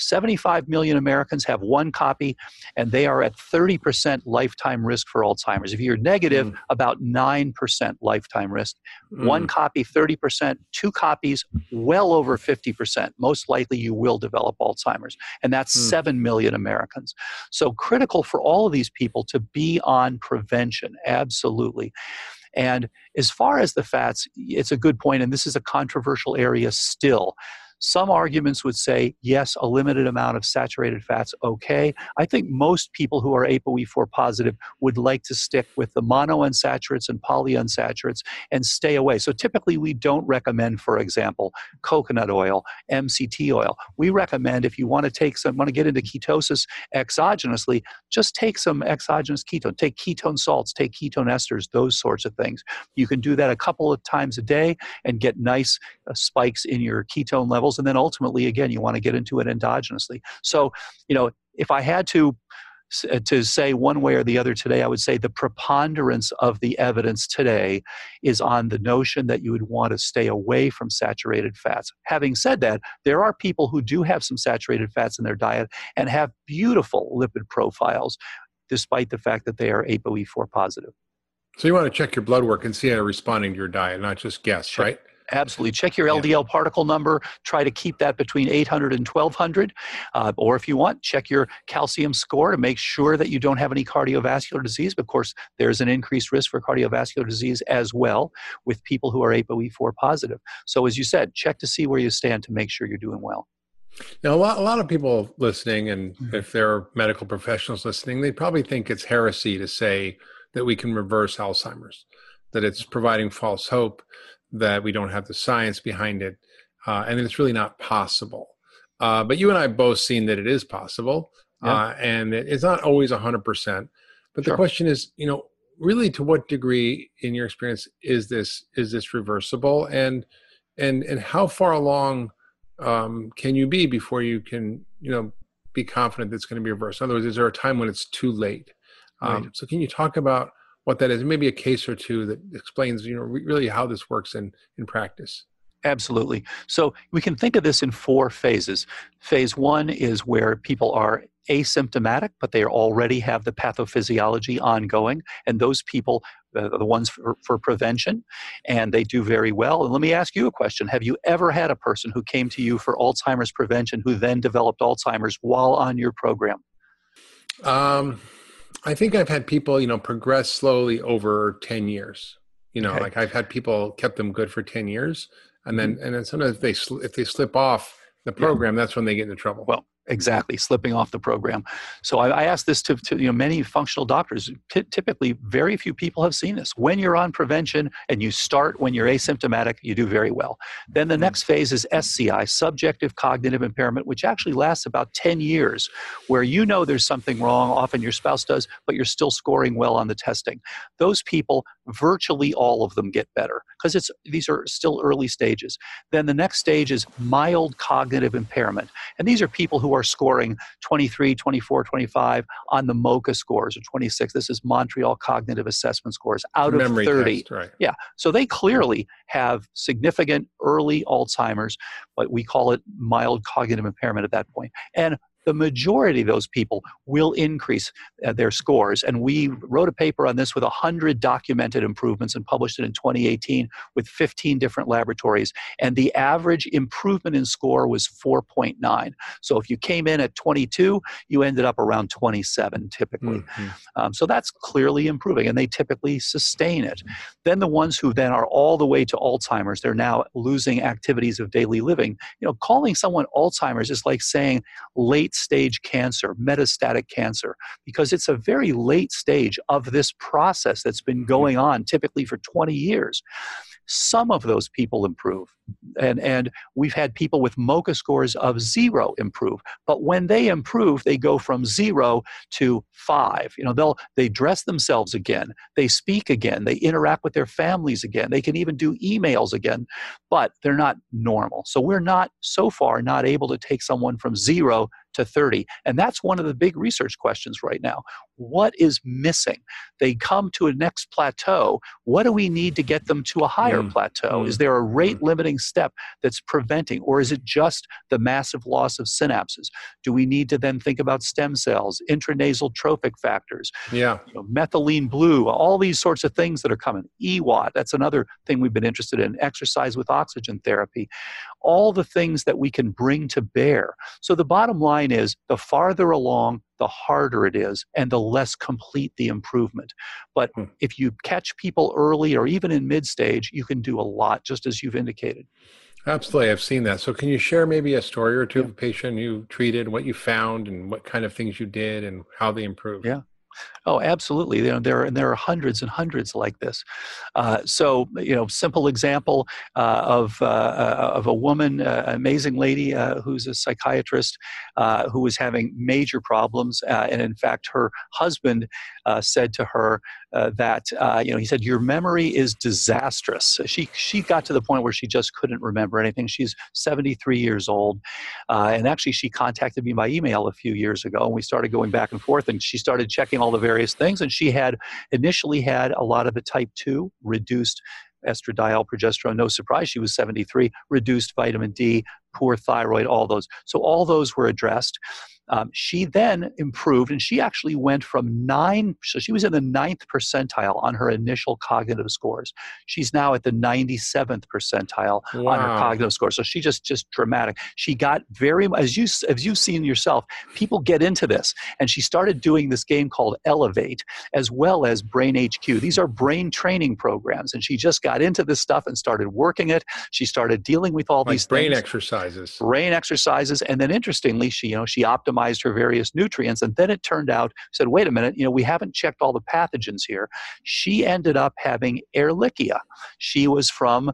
75 million Americans have 1 copy, and they are at 30% lifetime risk for Alzheimer's. If you're negative, about 9% lifetime risk. 1 copy, 30%, 2 copies, well over 50%. Most likely you will develop Alzheimer's, and that's 7 million Americans. So critical for all of these people to be on prevention, absolutely. And as far as the fats, it's a good point, and this is a controversial area still. Some arguments would say, yes, a limited amount of saturated fats, okay. I think most people who are ApoE4 positive would like to stick with the monounsaturates and polyunsaturates and stay away. So typically we don't recommend, for example, coconut oil, MCT oil. We recommend if you want to get into ketosis exogenously, just take some exogenous ketone. Take ketone salts, take ketone esters, those sorts of things. You can do that a couple of times a day and get nice spikes in your ketone levels. And then ultimately, again, you want to get into it endogenously. So, if I had to say one way or the other today, I would say the preponderance of the evidence today is on the notion that you would want to stay away from saturated fats. Having said that, there are people who do have some saturated fats in their diet and have beautiful lipid profiles, despite the fact that they are ApoE4 positive. So you want to check your blood work and see how you're responding to your diet, not just guess, right? Absolutely. Check your Yeah. LDL particle number. Try to keep that between 800 and 1200. Or if you want, check your calcium score to make sure that you don't have any cardiovascular disease. But of course, there's an increased risk for cardiovascular disease as well with people who are ApoE4 positive. So as you said, check to see where you stand to make sure you're doing well. Now, a lot of people listening, and if they're medical professionals listening, they probably think it's heresy to say that we can reverse Alzheimer's, that it's providing false hope, that we don't have the science behind it, and it's really not possible. But you and I have both seen that it is possible, and it's not always 100%. But the question is, really, to what degree, in your experience, is this reversible, and how far along can you be before you can, be confident that it's going to be reversed? In other words, is there a time when it's too late? Right. So can you talk about what that is? Maybe a case or two that explains, really how this works in practice. Absolutely. So we can think of this in 4 phases. Phase 1 is where people are asymptomatic, but they already have the pathophysiology ongoing, and those people are the ones for prevention, and they do very well. And let me ask you a question. Have you ever had a person who came to you for Alzheimer's prevention who then developed Alzheimer's while on your program? I think I've had people, progress slowly over 10 years. Like I've had people kept them good for 10 years. And then sometimes if they slip off the program, that's when they get into trouble. Well, exactly, slipping off the program. So I asked this to many functional doctors. Typically, very few people have seen this. When you're on prevention and you start when you're asymptomatic, you do very well. Then the next phase is SCI, subjective cognitive impairment, which actually lasts about 10 years, where there's something wrong, often your spouse does, but you're still scoring well on the testing. Those people, virtually all of them get better because these are still early stages. Then the next stage is mild cognitive impairment. And these are people who are scoring 23, 24, 25 on the MoCA scores, or 26. This is Montreal Cognitive Assessment scores out of Memory 30. Test, right. Yeah. So they clearly have significant early Alzheimer's, but we call it mild cognitive impairment at that point. And the majority of those people will increase their scores. And we wrote a paper on this with 100 documented improvements and published it in 2018 with 15 different laboratories. And the average improvement in score was 4.9. So if you came in at 22, you ended up around 27 typically. So that's clearly improving, and they typically sustain it. Then the ones who then are all the way to Alzheimer's, they're now losing activities of daily living. Calling someone Alzheimer's is like saying late stage cancer, metastatic cancer, because it's a very late stage of this process that's been going on typically for 20 years. Some of those people improve. And we've had people with MoCA scores of 0 improve. But when they improve, they go from 0 to 5. They dress themselves again. They speak again. They interact with their families again. They can even do emails again, but they're not normal. So we're so far not able to take someone from 0 to 30. And that's one of the big research questions right now. What is missing? They come to a next plateau. What do we need to get them to a higher plateau? Is there a rate limiting step that's preventing, or is it just the massive loss of synapses? Do we need to then think about stem cells, intranasal trophic factors, methylene blue, all these sorts of things that are coming? EWAT, that's another thing we've been interested in, exercise with oxygen therapy, all the things that we can bring to bear. So the bottom line is, the farther along, the harder it is, and the less complete the improvement. But if you catch people early or even in mid-stage, you can do a lot, just as you've indicated. Absolutely. I've seen that. So can you share maybe a story or two of a patient you treated, what you found, and what kind of things you did and how they improved? Yeah. Oh, absolutely. There are hundreds and hundreds like this. Simple example of a woman, amazing lady who's a psychiatrist who was having major problems, and in fact, her husband said to her that he said, "Your memory is disastrous." She got to the point where she just couldn't remember anything. She's 73 years old, and actually, she contacted me by email a few years ago, and we started going back and forth, and she started checking all the various things, and she had initially had a lot of the type 2 reduced estradiol, progesterone. No surprise, she was 73, reduced vitamin D, poor thyroid, all those. So all those were addressed. She then improved, and she actually went from 9, so she was in the 9th percentile on her initial cognitive scores. She's now at the 97th percentile on her cognitive score. So she just dramatic. She got very, as you've seen yourself, people get into this, and she started doing this game called Elevate, as well as Brain HQ. These are brain training programs, and she just got into this stuff and started working it. She started dealing with all these brain things. Brain exercises, and then interestingly, she optimized her various nutrients, and then it turned out, said, wait a minute, we haven't checked all the pathogens here. She ended up having Ehrlichia. She was from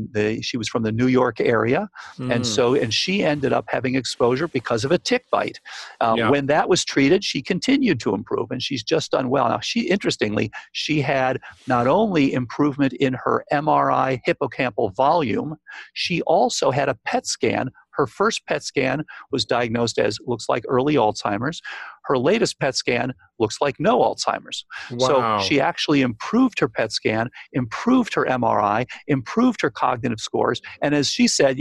the New York area, and she ended up having exposure because of a tick bite. When that was treated, she continued to improve, and she's just done well. Now, interestingly, she had not only improvement in her MRI hippocampal volume, she also had a PET scan. Her first PET scan was diagnosed as looks like early Alzheimer's. Her latest PET scan looks like no Alzheimer's. Wow. So she actually improved her PET scan, improved her MRI, improved her cognitive scores. And as she said,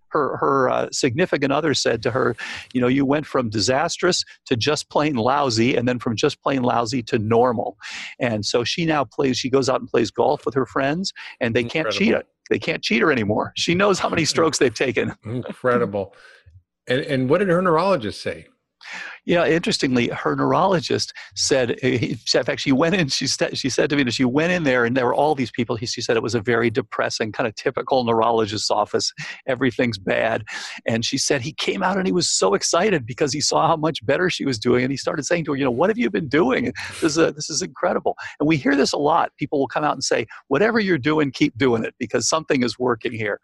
her significant other said to her, you went from disastrous to just plain lousy, and then from just plain lousy to normal. And so she now she goes out and plays golf with her friends, and they can't cheat it. They can't cheat her anymore. She knows how many strokes they've taken. Incredible. And what did her neurologist say? Interestingly, her neurologist said, in fact, she went in, she said to me that she went in there and there were all these people. She said it was a very depressing, kind of typical neurologist's office. Everything's bad. And she said he came out and he was so excited because he saw how much better she was doing. And he started saying to her, what have you been doing? This is incredible. And we hear this a lot. People will come out and say, whatever you're doing, keep doing it because something is working here.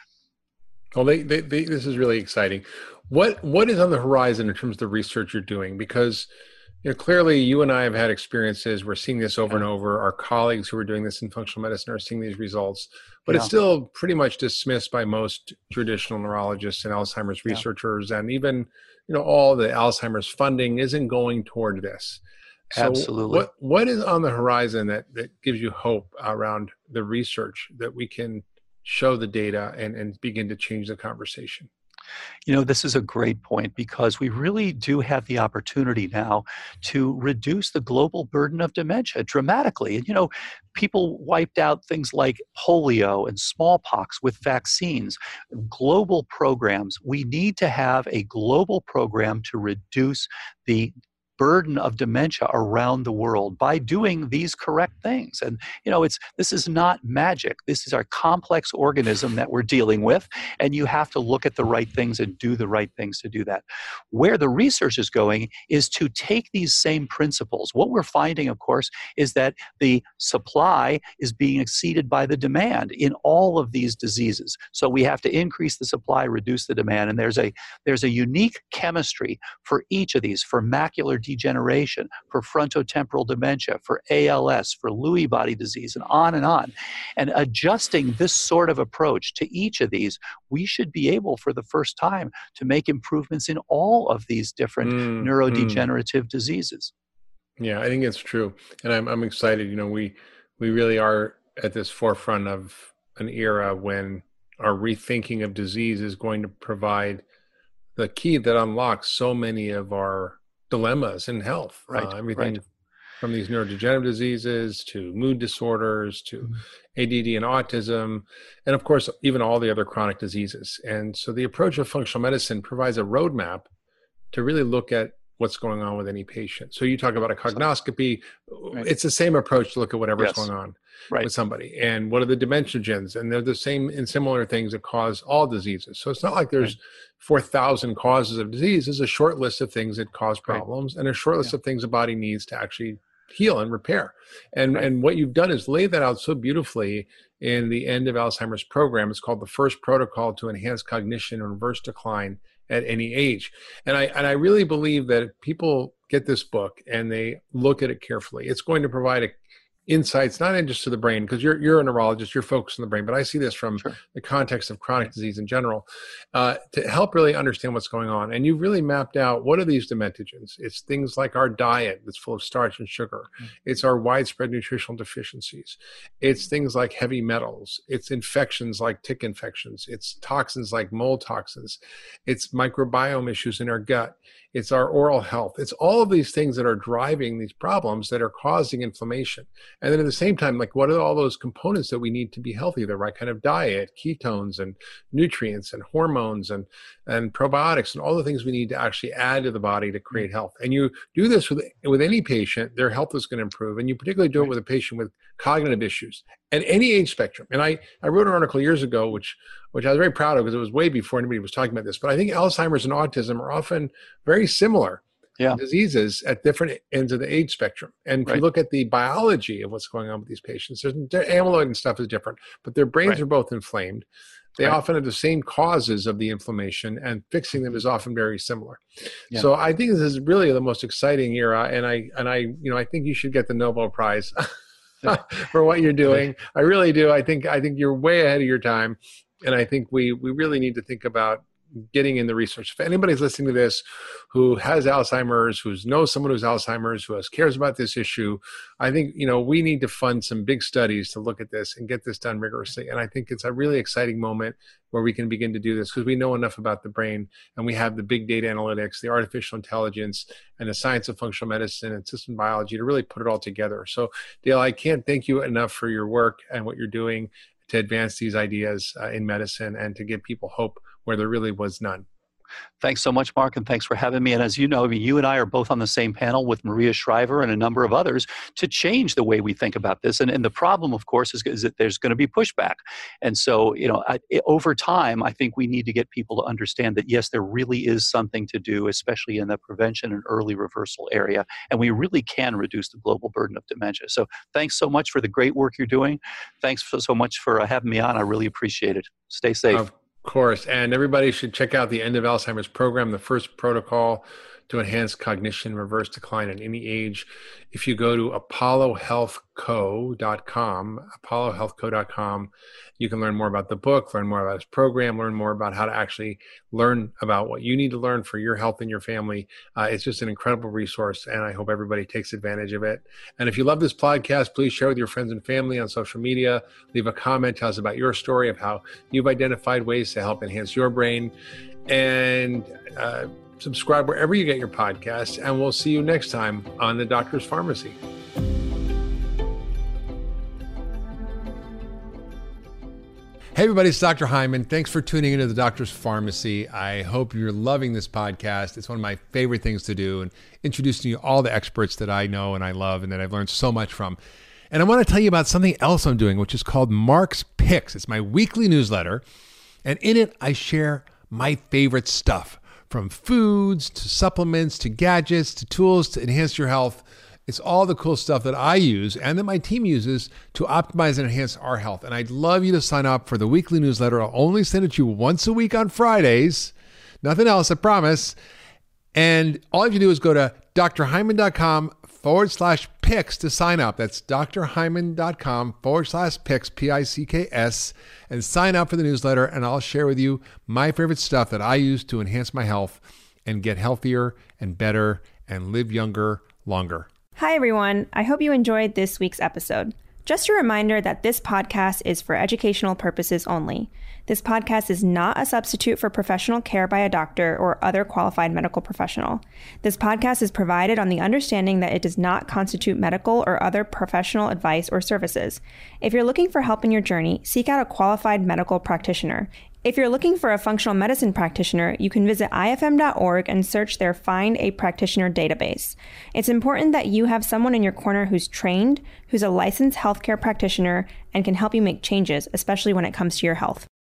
Well, this is really exciting. What is on the horizon in terms of the research you're doing? Because clearly you and I have had experiences. We're seeing this over and over. Our colleagues who are doing this in functional medicine are seeing these results, but it's still pretty much dismissed by most traditional neurologists and Alzheimer's researchers, and even all the Alzheimer's funding isn't going toward this. So Absolutely. What is on the horizon that gives you hope around the research that we can show the data and begin to change the conversation? This is a great point because we really do have the opportunity now to reduce the global burden of dementia dramatically. And, people wiped out things like polio and smallpox with vaccines, global programs. We need to have a global program to reduce the burden of dementia around the world by doing these correct things. And, this is not magic. This is our complex organism that we're dealing with, and you have to look at the right things and do the right things to do that. Where the research is going is to take these same principles. What we're finding, of course, is that the supply is being exceeded by the demand in all of these diseases. So we have to increase the supply, reduce the demand, and there's a unique chemistry for each of these, for macular degeneration, for frontotemporal dementia, for ALS, for Lewy body disease, and on and on. And adjusting this sort of approach to each of these, we should be able for the first time to make improvements in all of these different neurodegenerative diseases. Yeah, I think it's true. And I'm excited. We really are at this forefront of an era when our rethinking of disease is going to provide the key that unlocks so many of our dilemmas in health. Everything from these neurodegenerative diseases to mood disorders to ADD and autism, and of course, even all the other chronic diseases. And so the approach of functional medicine provides a roadmap to really look at what's going on with any patient. So you talk about a cognoscopy. It's the same approach to look at whatever's going on with somebody. And what are the dementiagens? And they're the same and similar things that cause all diseases. So it's not like there's 4,000 causes of disease. There's a short list of things that cause problems and a short list of things the body needs to actually heal and repair. And what you've done is lay that out so beautifully in the End of Alzheimer's program. It's called the First Protocol to Enhance Cognition and Reverse Decline at Any Age. And I really believe that if people get this book and they look at it carefully, it's going to provide insights, not just to the brain, because you're a neurologist, you're focused on the brain, but I see this from Sure. the context of chronic disease in general, to help really understand what's going on. And you've really mapped out what are these dementogens. It's things like our diet that's full of starch and sugar. It's our widespread nutritional deficiencies. It's things like heavy metals. It's infections like tick infections. It's toxins like mold toxins. It's microbiome issues in our gut. It's our oral health. It's all of these things that are driving these problems that are causing inflammation. And then at the same time, like, what are all those components that we need to be healthy? The right kind of diet, ketones and nutrients and hormones and probiotics and all the things we need to actually add to the body to create health. And you do this with any patient, their health is going to improve. And you particularly do it with a patient with cognitive issues at any age spectrum. And I wrote an article years ago, which I was very proud of because it was way before anybody was talking about this. But I think Alzheimer's and autism are often very similar diseases at different ends of the age spectrum. And if you look at the biology of what's going on with these patients, their amyloid and stuff is different, but their brains are both inflamed. They often have the same causes of the inflammation, and fixing them is often very similar. Yeah. So I think this is really the most exciting era, and I think you should get the Nobel Prize for what you're doing. I really do. I think you're way ahead of your time, and I think we really need to think about getting in the research. If anybody's listening to this who has Alzheimer's, who knows someone who's Alzheimer's, who cares about this issue, I think, we need to fund some big studies to look at this and get this done rigorously. And I think it's a really exciting moment where we can begin to do this because we know enough about the brain, and we have the big data analytics, the artificial intelligence, and the science of functional medicine and system biology to really put it all together. So Dale, I can't thank you enough for your work and what you're doing to advance these ideas in medicine and to give people hope where there really was none. Thanks so much, Mark, and thanks for having me. And as you know, you and I are both on the same panel with Maria Shriver and a number of others to change the way we think about this. And the problem, of course, is that there's going to be pushback. And so, over time, I think we need to get people to understand that, yes, there really is something to do, especially in the prevention and early reversal area. And we really can reduce the global burden of dementia. So thanks so much for the great work you're doing. Thanks so much for having me on. I really appreciate it. Stay safe. Of course. And everybody should check out the End of Alzheimer's program, the first protocol to enhance cognition, reverse decline at any age. If you go to apollohealthco.com, you can learn more about the book, learn more about his program, learn more about how to actually learn about what you need to learn for your health and your family. It's just an incredible resource, and I hope everybody takes advantage of it. And if you love this podcast, please share with your friends and family on social media. Leave a comment, tell us about your story of how you've identified ways to help enhance your brain. And subscribe wherever you get your podcasts, and we'll see you next time on The Doctor's Pharmacy. Hey everybody, it's Dr. Hyman. Thanks for tuning into The Doctor's Pharmacy. I hope you're loving this podcast. It's one of my favorite things to do, and introducing you to all the experts that I know and I love and that I've learned so much from. And I want to tell you about something else I'm doing, which is called Mark's Picks. It's my weekly newsletter, and in it I share my favorite stuff. From foods to supplements to gadgets to tools to enhance your health. It's all the cool stuff that I use and that my team uses to optimize and enhance our health. And I'd love you to sign up for the weekly newsletter. I'll only send it to you once a week on Fridays. Nothing else, I promise. And all you have to do is go to drhyman.com/picks to sign up. That's drhyman.com/picks, P-I-C-K-S, and sign up for the newsletter, and I'll share with you my favorite stuff that I use to enhance my health and get healthier and better and live younger, longer. Hi, everyone. I hope you enjoyed this week's episode. Just a reminder that this podcast is for educational purposes only. This podcast is not a substitute for professional care by a doctor or other qualified medical professional. This podcast is provided on the understanding that it does not constitute medical or other professional advice or services. If you're looking for help in your journey, seek out a qualified medical practitioner. If you're looking for a functional medicine practitioner, you can visit ifm.org and search their Find a Practitioner database. It's important that you have someone in your corner who's trained, who's a licensed healthcare practitioner, and can help you make changes, especially when it comes to your health.